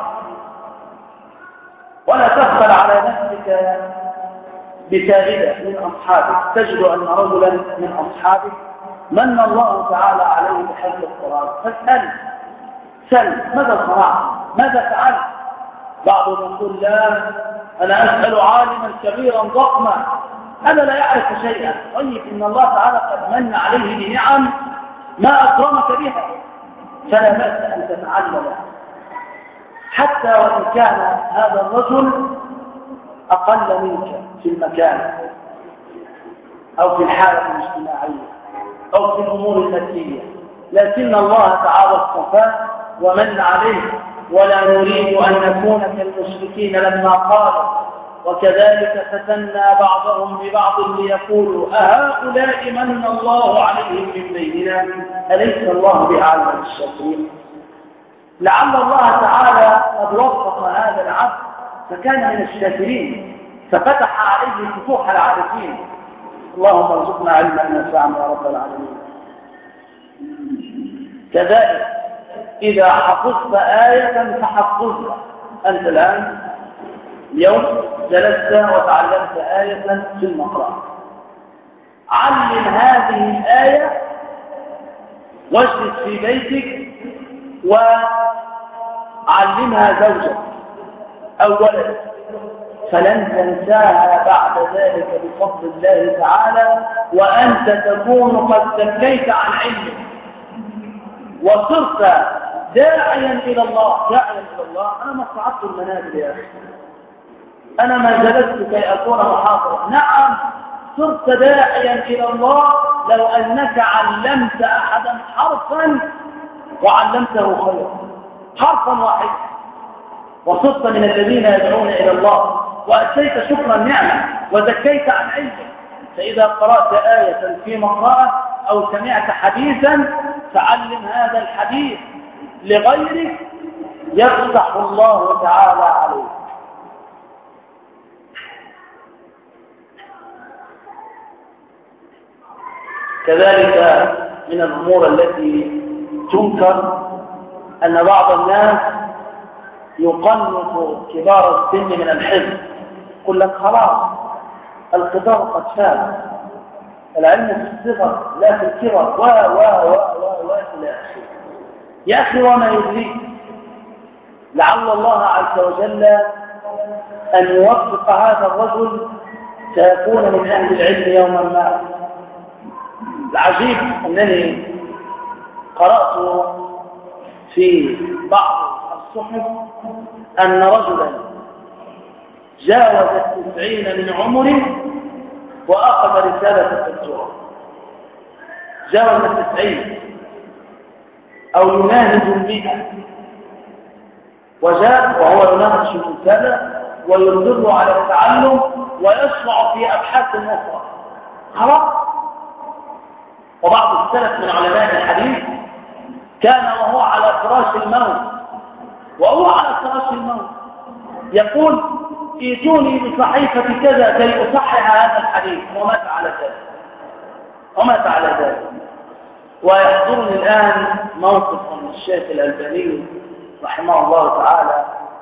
ولا تغفل على نفسك بفائدة من أصحابك. تجد أن رجلا من أصحابك من الله تعالى عليه بحفظ القرآن، فاسأل سل ماذا صنعت؟ ماذا فعلت؟ بعضهم يقول لا أنا أسأل عالما كبيرا ضخما هذا لا يعرف شيئا. طيب إن الله تعالى قد من عليه بنعم ما أكرمك بها، فلا بأس أن تتعلم حتى وإن كان هذا الرجل أقل منك في المكان أو في الحالة الاجتماعية أو في الأمور المادية، لكن الله تعالى اصطفاه ومن عليه. ولا نريد أن نكون كالمشركين لما قالوا وكذلك فتنا بعضهم ببعض ليقولوا أهؤلاء من الله عليهم من بيننا أليس الله بأعلم بالشاكرين. لعل الله تعالى قد وفق هذا العبد فكان من الشاكرين ففتح عليه فتوح العارفين. اللهم ارزقنا علما نافعا يا رب العالمين. كذلك إذا حفظت آية فحفظها. أنت الآن اليوم جلست وتعلمت آية في المقرأة، علم هذه الآية واجلس في بيتك وعلمها زوجك أو ولدك، فلن تنساها بعد ذلك بفضل الله تعالى، وأنت تكون قد تكيت عن علمك وصرت داعيا إلى الله. داعيا إلى الله. أنا ما صعدت المنازل يا أخي، أنا ما جلست كي أكون محاضرا. نعم صرت داعيا إلى الله لو أنك علمت أحدا حرفا وعلمته خيرا، حرفا واحدا، وصرت من الذين يدعون إلى الله وأتيت شكر النعمة وزكيت عن علمك. فإذا قرأت آية في مقرأة أو سمعت حديثا فعلم هذا الحديث لغيرك يفتح الله تعالى عليك. كذلك من الأمور التي تنكر أن بعض الناس يقنط كبار السن من الحفظ. يقول لك خلاص الكبار قد فات، العلم في الصغر لا في الكبر و و و و و إلى آخره. يا أخي وما يدريك لعل الله عز وجل أن يوفق هذا الرجل سيكون من أهل العلم يوما ما. العجيب أنني قرأت في بعض الصحف أن رجلا جاوز التسعين من عمره وأخذ رسالة الدكتوراه. جاوز التسعين أو يناهز المئة وجاء وهو يناقش الرسالة ويصر على التعلم ويشرع في أبحاث أخرى. خلاص. وبعض السلف من علماء الحديث كان وهو على فراش الموت وهو على فراش الموت يقول ائتوني بصحيفة كذا كي أصحح هذا الحديث، ومات على ذلك ومات على ذلك. ويحضرني الآن موقف من الشيخ الألباني رحمه الله تعالى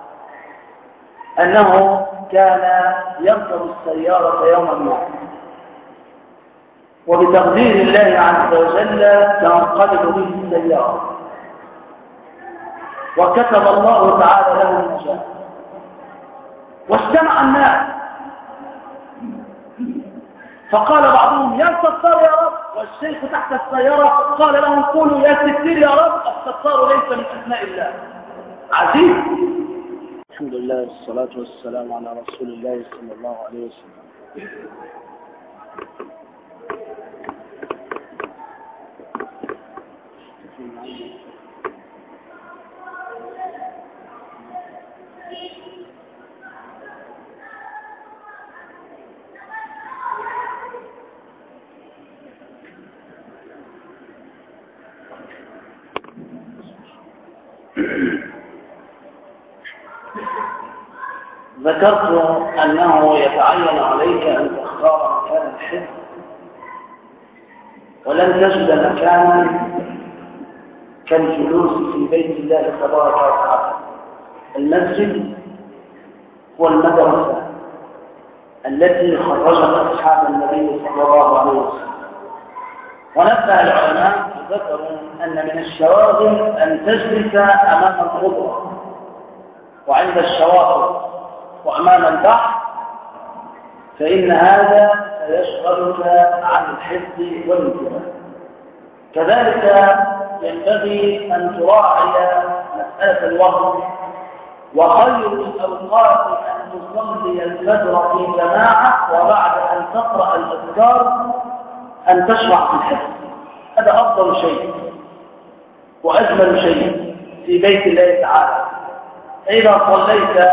أنه كان يركب السيارة يوما ما، وبتقدير الله عز وجل تنقلب به السيارة، وكتب الله تعالى له النجاة، واجتمع الناس فقال بعضهم يا ستار يا رب، والشيخ تحت السيارة قال لهم قولوا يا ستير يا رب، الستار ليس من أسماء الله. عجيب. الحمد لله والصلاة والسلام على رسول الله صلى الله عليه وسلم. ذكرت أنه يتعين عليك أن تختار مكان الحفظ، ولن تجد مكانا كالجلوس في بيت الله تبارك وتعالى. المسجد والمدرسة التي خرجت أصحاب النبي صلى الله عليه وسلم. ونبه العلماء ذكروا أن من الشواغل أن تجلس أمام الخضرة وعند الشواطئ وأمام البحر، فإن هذا سيشغلك عن الحفظ والانتباه. كذلك ينبغي أن تراعي مسألة الوقت، وخير الأوقات أن تصلي الفجر في جماعة، وبعد أن تقرأ الأذكار أن تشرع في الحفظ. هذا أفضل شيء وأجمل شيء في بيت الله تعالى. إذا صليت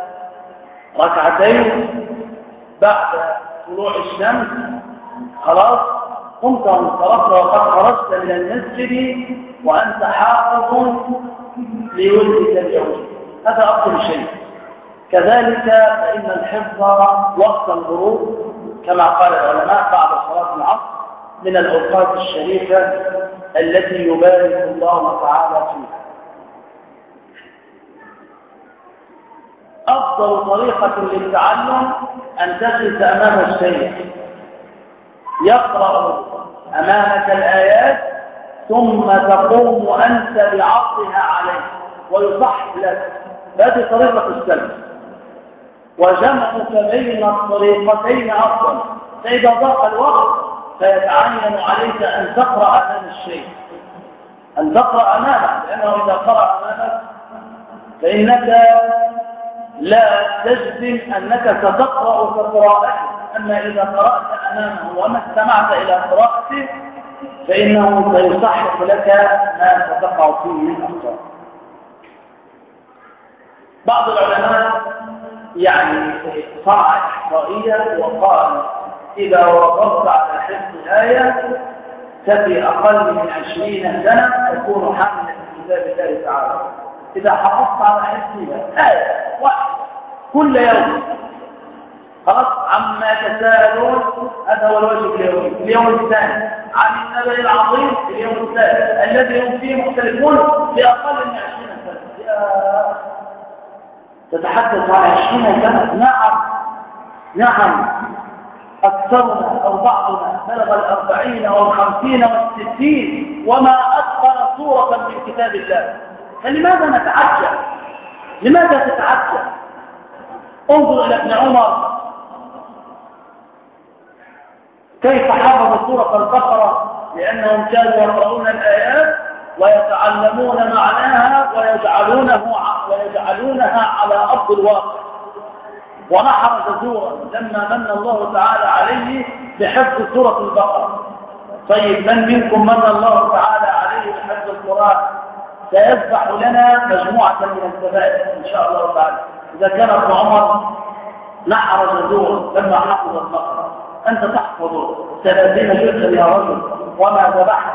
ركعتين بعد طلوع الشمس خلاص قمت وانصرفت وقد خرجت من المسجد وأنت حافظ لولدك اليوم، هذا أفضل شيء. كذلك فإن الحفظ وقت الغروب كما قال العلماء بعد صلاة العصر من الأوقات الشريفة التي يبارك الله تعالى فيها. أفضل طريقة للتعلم أن تجلس أمام الشيخ يقرأ أمامك الآيات ثم تقوم أنت بعرضها عليه ويصحح لك. هذه طريقة السلف، وجمعك بين الطريقتين أفضل. فإذا ضاق الوقت فيتعين عليك أن تقرأ أمام الشيخ، أن تقرأ أمامك، لأنه إذا قرأ أمامك فإنك لا تجزم أنك ستقرأ كقراءته، أما إذا قرأت أمامه وما استمعت إلى قراءته فإنه سيصحح لك ما ستقع فيه من أخطاء. بعض العلماء يعني صنع إحصائية وقال إذا وقفت على حفظ آية ففي أقل من عشرين سنة تكون حاملا لكتاب الله تعالى. إذا حفظت على حفظها آية واحدة كل يوم خلاص عما يتساءلون، هذا هو الواجب اليومي. اليوم الثاني عن النبأ العظيم، اليوم الثالث الذي هم فيه مختلفون بأقل من عشرين سنة. تتحدث عن عشرين سنة. نعم نعم أكثرنا أو بعضنا بلغ الأربعين أو الخمسين والستين وما أتقن صورة من كتاب الله. فلماذا نتعجل؟ لماذا تتعجب؟ انظر إلى ابن عمر كيف حفظ سورة البقرة، لأنهم كانوا يقرؤون الآيات ويتعلمون معناها ويجعلونه ويجعلونها على أرض الواقع. ونحر جزورا لما من الله تعالى عليه بحفظ سورة البقرة. طيب من منكم من الله تعالى عليه بحفظ القرآن سيذبح لنا مجموعة من الذبائح إن شاء الله تعالى؟ إذا كان ابن عمر نحر جزورا لما حفظ البقرة، أنت تحفظ ثلاثين جزءا يا رجل وما ذبحت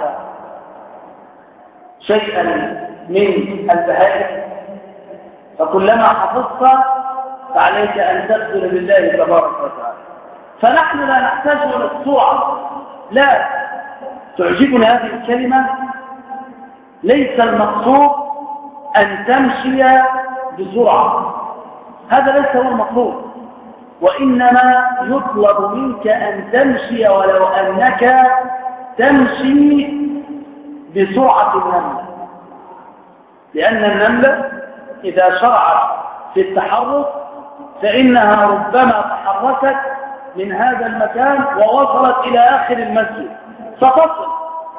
شيئا من البهائم، فكلما حفظت فعليك أن تبذل لله تبارك وتعالى. فنحن لا نحتاج إلى السرعة، لا. تعجبني هذه الكلمة، ليس المقصود أن تمشي بسرعة، هذا ليس هو المطلوب، وإنما يطلب منك أن تمشي ولو أنك تمشي بسرعة النملة، لأن النملة إذا شرعت في التحرك فإنها ربما تحركت من هذا المكان ووصلت إلى آخر المسجد ستصل،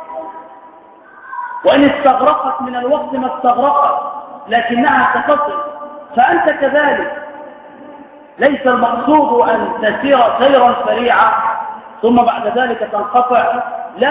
وإن استغرقت من الوقت ما استغرقت لكنها ستصل. فأنت كذلك ليس المقصود أن تسير سيرا سريعا ثم بعد ذلك تنقطع، لا.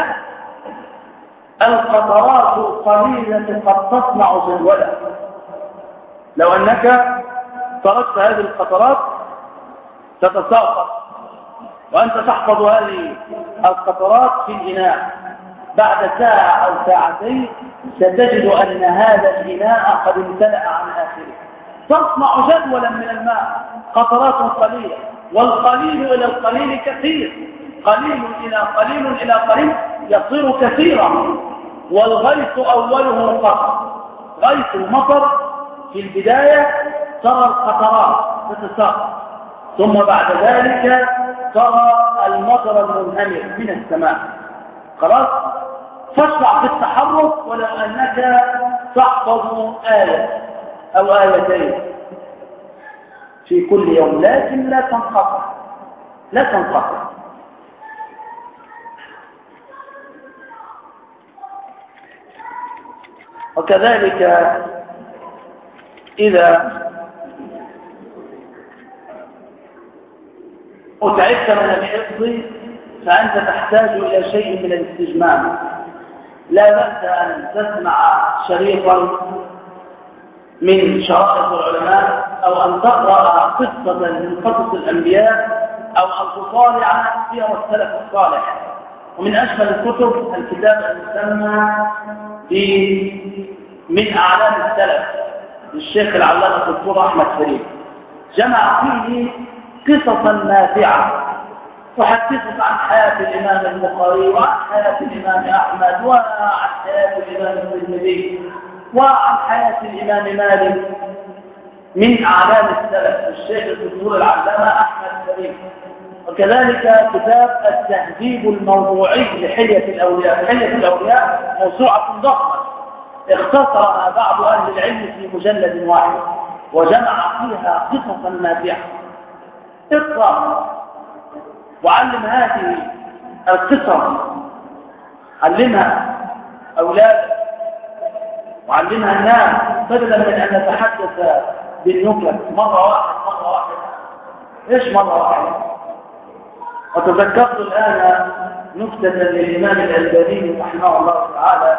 القطرات القليلة قد تصنع جدولا. لو أنك تركت هذه القطرات تتساقط، وأنت تحفظ هذه القطرات في الإناء، بعد ساعة أو ساعتين ستجد أن هذا الإناء قد امتلأ عن آخره. تصنع جدولا من الماء، قطرات قليلة، والقليل إلى القليل كثير، قليل إلى قليل إلى قليل يصير كثيرا. والغيث أوله القطر، غيث المطر في البداية ترى القطرات تتساقط، ثم بعد ذلك ترى المطر المنهمر من السماء. خلاص، فاشرع في التحرك ولو أنك تحفظ آية أو آيتين في كل يوم، لكن لا تنقطع، لا تنقطع. وكذلك إذا أتعبت من الحفظ فأنت تحتاج إلى شيء من الاستجمام. لا بأس أن تسمع شريطا من شرائط العلماء، أو أن تقرأ قصة من قصص الأنبياء، أو أن تطالع سير السلف الصالح. ومن أشهر الكتب الكتاب المسمى من أعلام السلف للشيخ العلامة الدكتور أحمد فريد، جمع فيه قصصا نافعة تحدثك عن حياة الإمام البخاري وعن حياة الإمام أحمد وعن حياة الإمام الترمذي وعن حياة الإمام مالك، من أعلام السلف الشيخ الدكتور العلامة أحمد فريد. وكذلك كتاب التهذيب الموضوعي لحلية الأولياء. حلية الأولياء موسوعة ضخمة اختصرها بعض أهل العلم في مجلد واحد وجمع فيها قصصا نافعة. اقرأ وعلم هذه القصص، علمها أولادك وعلمها الناس، بدلا من أن نتحدث بالنكت مرة واحدة مرة واحدة. إيش مرة واحدة؟ وتذكرت الآن نكتة للإمام الألباني رحمه الله تعالى،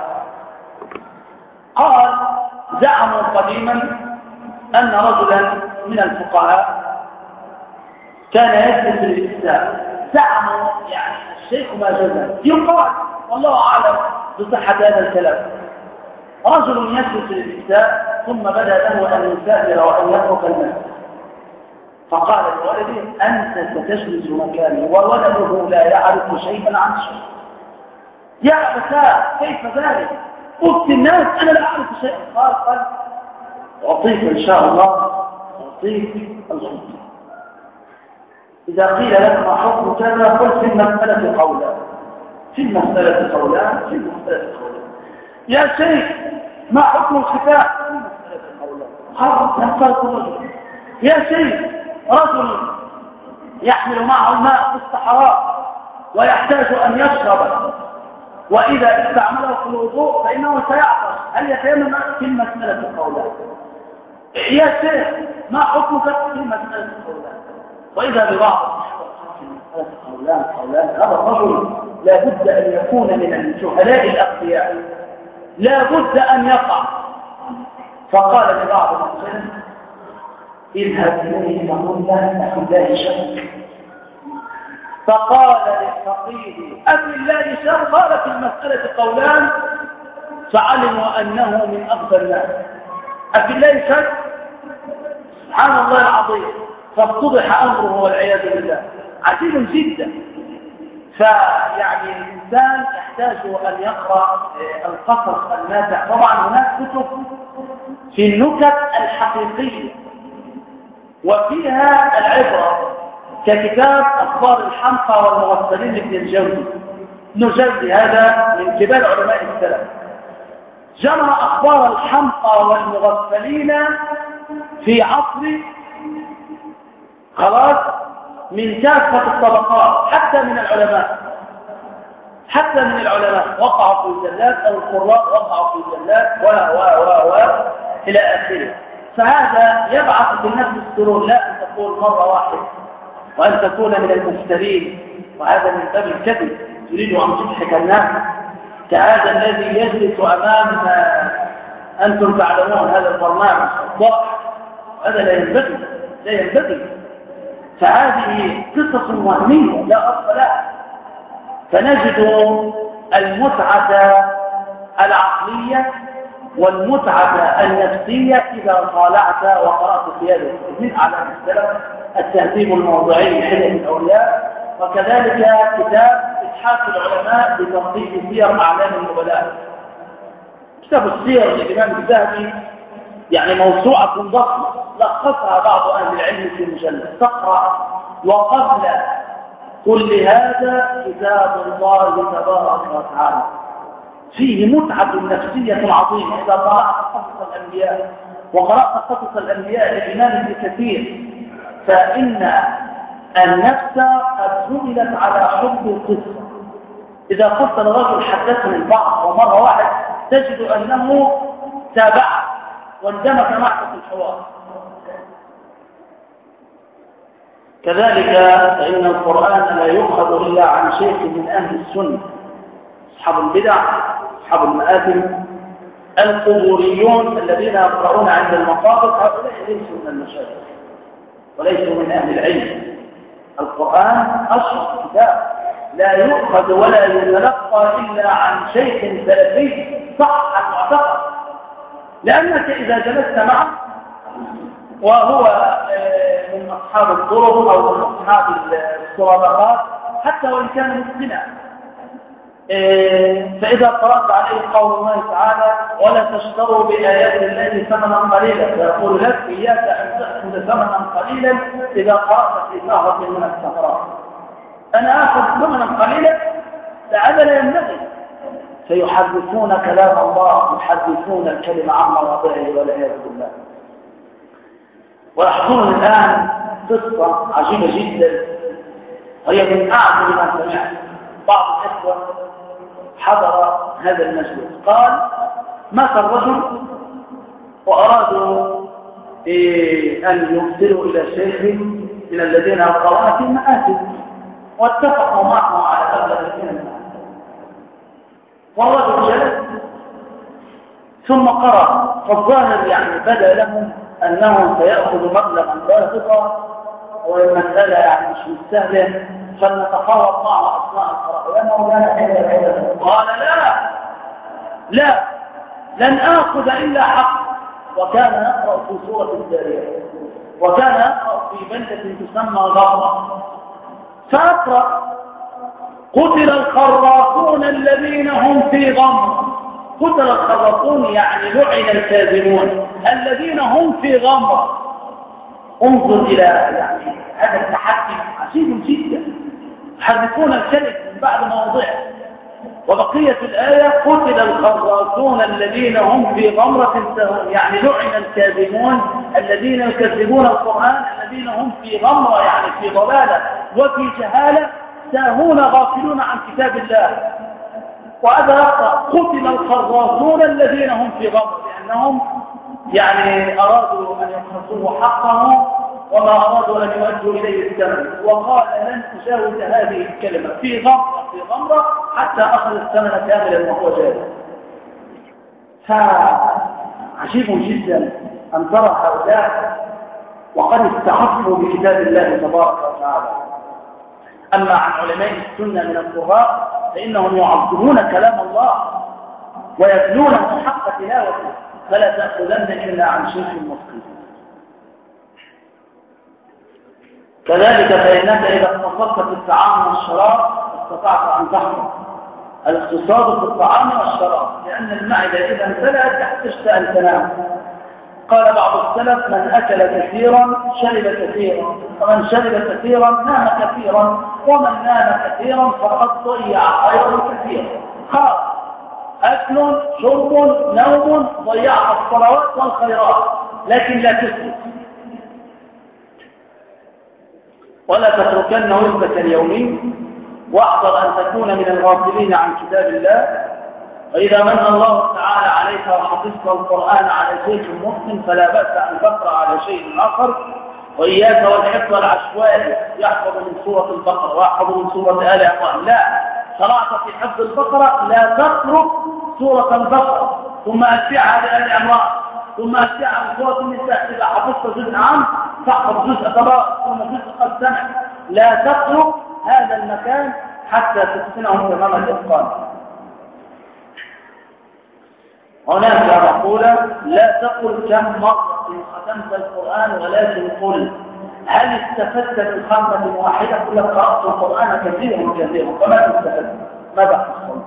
قال: زعموا قديما أن رجلا من الفقهاء كان يثبت الإسلام. زعموا يعني الشيخ ما جزم، يقال والله أعلم بصحة هذا الكلام. رجل يثبت الإسلام ثم بدا له أن يسافر وأن يترك المسجد، فقال لولده: أنت ستجلس مكاني، وولده لا يعرف شيئا عن شيء. يا أبتاه كيف ذلك؟ قلت الناس أنا لا أعرف شيئا. قال: قال أعطيك إن شاء الله، أعطيك الخطة. إذا قيل لك ما حكم كذا قل في المسألة قولا، في المسألة قولا، في المسألة قولا. يا شيخ ما حكم الختان؟ في المسألة قولا. قال نفرت الرجل يا شيخ رجل يحمل معه الماء في الصحراء ويحتاج أن يشرب، وإذا استعمله في الوضوء فإنه سيعطش، هل يتيمم في مسألة قولان؟ يا شيخ ما حكمك في مسألة قولان؟ وإذا ببعض قولان قولان هذا الرجل لا بد أن يكون من الجهلاء الأقوياء، لا بد أن يقع. فقال لبعض المسلمين اذهب إليه فقل له أخي الله شك. فقال للفقيه أخي الله شك، قال في المسألة قولان، فعلموا أنه من أفضل الناس. أخي الله شك سبحان الله العظيم، فافتضح أمره والعياذ بالله، عجيب جدا. فيعني الإنسان يحتاج أن يقرأ القصص النافع. طبعا هناك كتب في النكت الحقيقية وفيها العبرة، ككتاب أخبار الحمقى والمغفلين لابن الجوزي. ابن الجوزي هذا من كبار علماء السلف، جمع أخبار الحمقى والمغفلين في عصر خلاص من كافة الطبقات، حتى من العلماء حتى من العلماء وقعوا في الزلات، أو القراء وقعوا في الزلات و و و و إلى آخره. فهذا يبعث بالنفس السرور، لا أن تقول مرة واحدة وأن تكون من المفترين، وهذا من باب الكذب، تريد أن تضحك الناس كهذا الذي يجلس أمام أنتم تعلمون هذا البرنامج الضحك، هذا لا ينبغي لا ينبغي. فهذه قصص وهمية لا أصل لها. فنجد المتعة العقلية والمتعة النفسية إذا طالعت وقرأت في هذا من أعلام السلف التهذيب الموضوعي لحلم الأولياء، وكذلك كتاب إتحاف العلماء بتنظيف سير أعلام النبلاء. كتاب السير للإمام الذهبي يعني موسوعة ضخمة لخصها بعض أهل العلم في مجلد تقرأ. وقبل كل هذا كتاب الله تبارك وتعالى فيه متعة نفسية عظيمة. إذا قرأت قصص الأنبياء وقرأت قصص الأنبياء للإمام ابن كثير فإن النفس قد جبلت على حب القصة. إذا قلت لرجل حدثني البعض ومرة واحد تجد أنه تابعه واندمج معك في الحوار. كذلك فإن القرآن لا يؤخذ إلا عن شيخ من أهل السنة. أصحاب البدع، أصحاب المآثم، القبوريون الذين يقرؤون عند المقابر هؤلاء ليسوا من المشايخ وليسوا من أهل العلم. القرآن أشرف كتاب لا يؤخذ ولا يتلقى إلا عن شيخ سلفي صح المعتقد، لأنك إذا جلست معه وهو من أصحاب الطرق أو من أصحاب الصرابقات حتى وإن كان مسلما، فإذا قرأت عليه قول الله تعالى ولا تشتروا بآيات الله ثمنا قليلا، فيقول لك إياك أن تأخذ ثمنا قليلا إذا قرأت في سهرة من السهرات. أنا آخذ ثمنا قليلا هذا لا ينبغي. فيحرفون كلام الله، يحرفون الكلمة عن مواضعه والعياذ بالله. ويحضرني الآن قصة عجيبة جدا وهي من أعظم ما سمعت. بعض الإخوة حضر هذا المجلس قال مات الرجل وأرادوا إيه أن يرسلوا إلى شيخ من الذين يقرؤون في المآتم واتفقوا معه على أغلب الكلمة. والرجل جلس ثم قرأ، فالظاهر يعني بدا لهم أنه سيأخذ مبلغا باهظا والمسألة يعني مش مستهلة، فلنتفاوض معه أثناء القراءة. يا مولانا قال لا لا لن آخذ إلا حق. وكان يقرأ في سورة الذاريات، وكان يقرأ في بلدة تسمى غمرة، فأقرأ قتل الخراصون الذين هم في غمرة. قتل الخراصون يعني لعن الكاذبون الذين هم في غمرة. انظر إلى يعني هذا التحدي عجيب جدا، يحرفون الكلم من بعد مواضعه. وبقية الآية قتل الخراصون الذين هم في غمرة ساهون، يعني لعن الكاذبون الذين يكذبون القرآن الذين هم في غمرة، يعني في ضلالة وفي جهالة، ساهون غافلون عن كتاب الله. وهذا يقرأ قتل الخراصون الذين هم في غمرة، لأنهم يعني أرادوا أن يخلصوه حقه وما أرادوا أن يؤدوا إليه الثمن، وقال لن تجاوز هذه الكلمة في غمرة في غمرة حتى أخذ الثمن كاملا وهو جاهز. فعجيب جدا أن ترى هؤلاء وقد استحقوا بكتاب الله تبارك وتعالى. أما عن علماء السنة من القراء فإنهم يعظمون كلام الله ويتلونه حق تلاوته، فلا تأخذن إلا عن شيخ متقن. كذلك فإنك إذا اقتصدت في الطعام والشراب استطعت أن تحفظ. الاقتصاد في الطعام والشراب، لأن المعدة إذا امتلأت تحتجت أن تنام. قال بعض السلف: من أكل كثيرا شرب كثيرا، ومن شرب كثيرا نام كثيرا، ومن نام كثيرا فقد ضيع خيرا كثيرا. خلاص، أكل شرب نوم ضيعت الصلوات والخيرات، لكن لا تسكت ولا تتركن وزنك اليومي، واحذر أن تكون من الغافلين عن كتاب الله. وإذا من الله تعالى عليك وحفظت القرآن على شيء مسلم فلا بأس أن تقرأ على شيء آخر. وإياك والحفظ العشوائي، يحفظ من سورة البقرة ويحفظ من سورة آل عمران. لا، شرعت في حفظ البقرة لا تترك سورة البقرة ثم أتبعها لآل عمران ثم أتبعها من سورة النساء. إذا حفظت جزء عام تحفظ جزء تبارك ثم جزء قد سمع. لا تترك هذا المكان حتى تتقنه تمام الإتقان. هناك مقولة: لا تقل كم مرة ختمت القرآن، ولكن قل هل استفدت من خمسة واحدة؟ قل قرأت القرآن كثيرا كثيرا فما استفدت؟ ماذا حصلت؟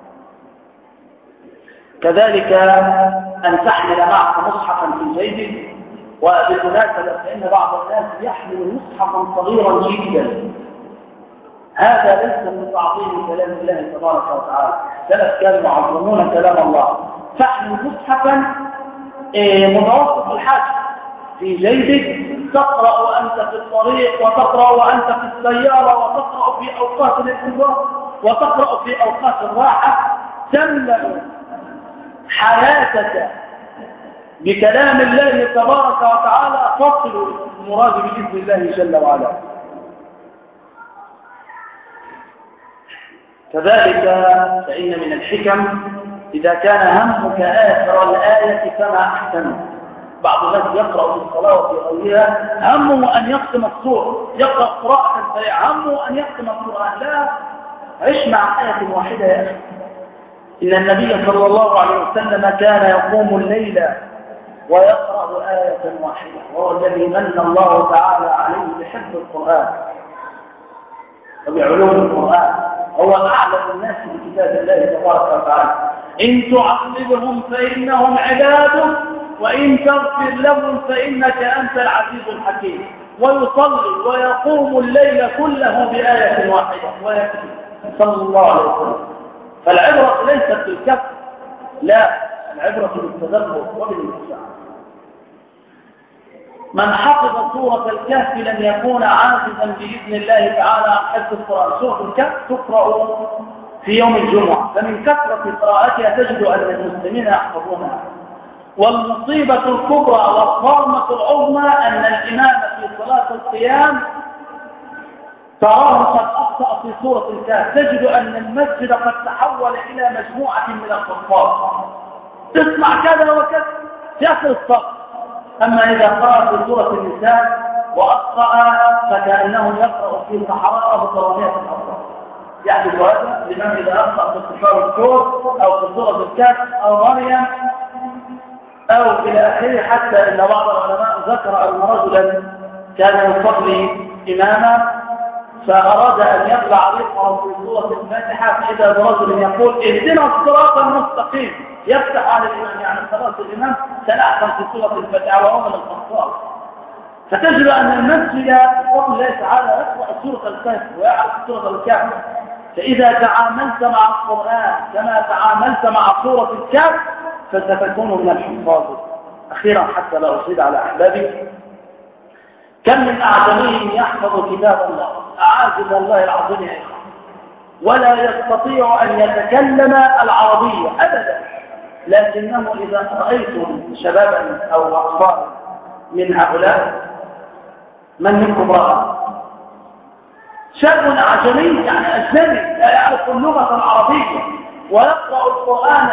كذلك أن تحمل معك مصحفا في جيبك. وبالمناسبة فإن بعض الناس يحمل مصحفا صغيرا جدا، هذا ليس من تعظيم كلام الله تبارك وتعالى. ثلاث كانوا يعظمون كلام الله. فاحمل مصحفا متوسط الحجم في جيبك، تقرأ وأنت في الطريق، وتقرأ وأنت في السيارة، وتقرأ في أوقات الانتظار، وتقرأ في أوقات الراحة. تملأ حياتك بكلام الله تبارك وتعالى، تصل المراد بإذن الله جل وعلا. كذلك فإن من الحكم إذا كان همك آخر الآية فما أحسنه. بعض الناس يقرأ في الصلاة وفي غيرها همه أن يختم السورة، يقرأ قراءة سريعة، همه أن يختم القرآن. لا، عش مع آية واحدة يا أخي. إن النبي صلى الله عليه وسلم كان يقوم الليل ويقرأ آية واحدة، وهو الذي من الله تعالى عليه بحفظ القرآن وبعلوم القرآن. هو أعلم الناس بكتاب الله تبارك وتعالى. إن تعذبهم فإنهم عبادك، وإن تغفر لهم فإنك أنت العزيز الحكيم. ويصلي ويقوم الليل كله بآية واحدة ويكفي صلى الله عليه وسلم. فالعبرة ليست بالكف، لا، العبرة بالتدبر وبالاتباع. من حفظ سورة الكهف لم يكون عاجزا بإذن الله تعالى عن حفظ القرآن. سورة الكهف تقرأ في يوم الجمعة، فمن كثرة قراءتها تجد أن المسلمين يحفظونها. والمصيبة الكبرى والصارمة العظمى أن الإمام في صلاة القيام تراه قد أخطأ في سورة الكهف. تجد أن المسجد قد تحول إلى مجموعة من الصفات، تسمع كذا وكذا في آخر الصف. أما إذا قرأ في سورة النساء وأخطأ فكأنه يقرأ في صحراء بطرمية الأرض. يعني هذا لمن إذا أخطأ في استشار الكور أو في سورة الكهف أو مريم أو إلى آخره. حتى إن بعض العلماء ذكر أن رجلا كان يصلي إماما فأراد أن يطلع رزقه في سورة الفاتحة، فإذا برجل يقول اهدنا الصراط المستقيم، يفتح على الإمام يعني صلاة الإمام سنأخذ في سورة الفاتحة وهو من الخطاب. فتجد أن المسجد بفضل الله تعالى يقرأ سورة الكهف ويعرف سورة الكهف. فإذا تعاملت مع القرآن كما تعاملت مع سورة الكهف فستكون من الحفاظ. أخيرا حتى لا أصيد على أحبابي، كم من أعجمي يحفظ كتاب الله أعاذنا الله العظيم يا إخوة ولا يستطيع أن يتكلم العربية أبدا، لكنه إذا رأيتم شبابا أو أطفالا من هؤلاء، من منكم رأى شاب أعجمي يعني أجنبي لا يعرف اللغة العربية ويقرأ القرآن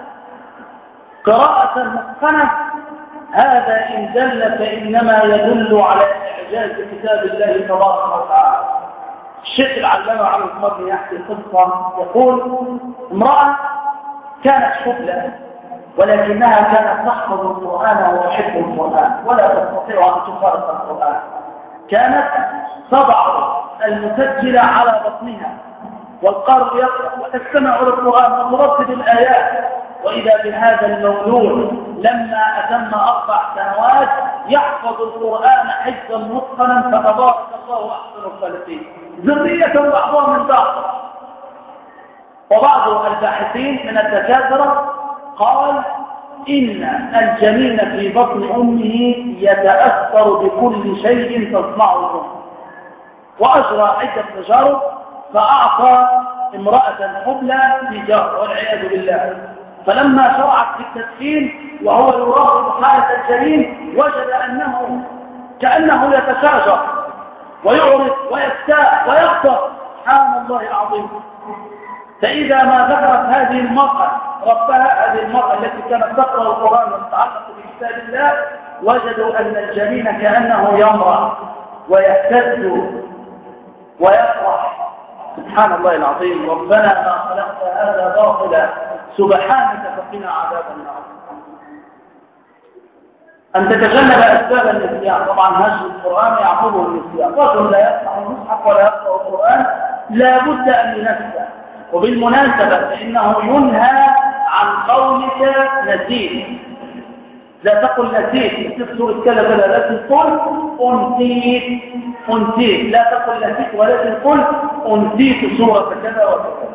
قراءة متقنة، هذا إن دل فإنما يدل على إعجاز كتاب الله تبارك وتعالى. الشيخ العلامة علي القاضي يحكي قصة، يقول امرأة كانت حبلى ولكنها كانت تحفظ القرآن وتحب القرآن ولا تستطيع أن تفارق القرآن، كانت تضع المسجل على بطنها والقارئ يقرأ وتستمع للقرآن وتردد الآيات، وإذا بهذا المولود لما أتم أربع سنوات يحفظ القرآن حفظا متقنا فتبارك الله أحسن الخالقين، ذرية بعضها من بعض. وبعض الباحثين من الدكاترة قال إن الجنين في بطن أمه يتأثر بكل شيء تصنعه الأم، وأجرى عدة تجارب فأعطى امرأة حبلى تجارة والعياذ بالله، فلما شرعت في التدخين وهو يراقب حالة الجنين وجد أنه كأنه يتشاجر ويعرض ويستاء ويغضب، سبحان الله العظيم. فإذا ما ذكرت هذه المرأة ربها، هذه المرأة التي كانت تقرأ القرآن وتتعلق بكتاب الله، وجدوا أن الجنين كأنه يمرح ويهتز ويفرح. سبحان الله العظيم، ربنا ما خلقت هذا باطلا سبحانك فقنا عذاب النار. أن تتجنب أسباب النسيان، طبعا هجر القرآن يعقبه النسيان، رجل لا يفتح المصحف ولا يقرأ القرآن لا بد أن ينسى. وبالمناسبة فإنه ينهى عن قولك نسيت، لا تقل نسيت نسيت سورة كذا كذا، لكن قل أنسيت أنسيت، لا تقل نسيت ولكن قل أنسيت سورة كذا وكذا.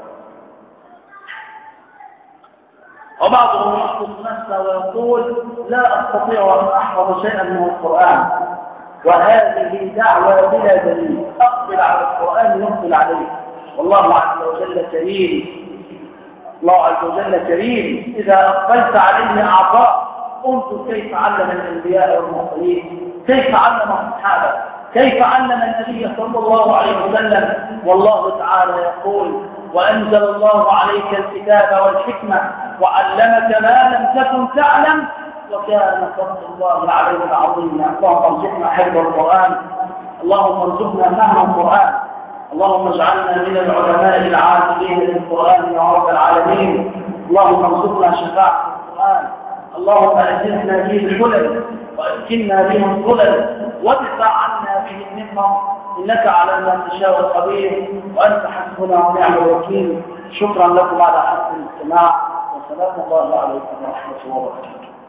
وبعضهم يحفظ نفسه ويقول لا أستطيع أن أحفظ شيئا من القرآن، وهذه دعوة بلا دليل، أقبل على القرآن يقبل عليه، والله عز وجل كريم، الله عز وجل كريم، إذا أقبلت عليه أعطاء. قلت كيف علم الأنبياء والمرسلين، كيف علم الصحابة، كيف علم النبي صلى الله عليه وسلم، والله تعالى يقول وأنزل الله عليك الكتاب والحكمة وعلمك ما لم تكن تعلم وكان فضل الله عليه العظيم. اللهم ارزقنا حفظ القرآن، اللهم ارزقنا فهم القرآن، اللهم اجعلنا من العلماء العاملين للقرآن يا رب العالمين، اللهم ارزقنا شفاعة القرآن، اللهم أجرنا به الخلل وأسكننا به الظلل وادفع عنا به النقم، إنك على ما تشاء قدير وأنت حسبنا ونعم الوكيل. شكرا لكم على حسن الاستماع، وسلام الله عليكم ورحمة الله وبركاته.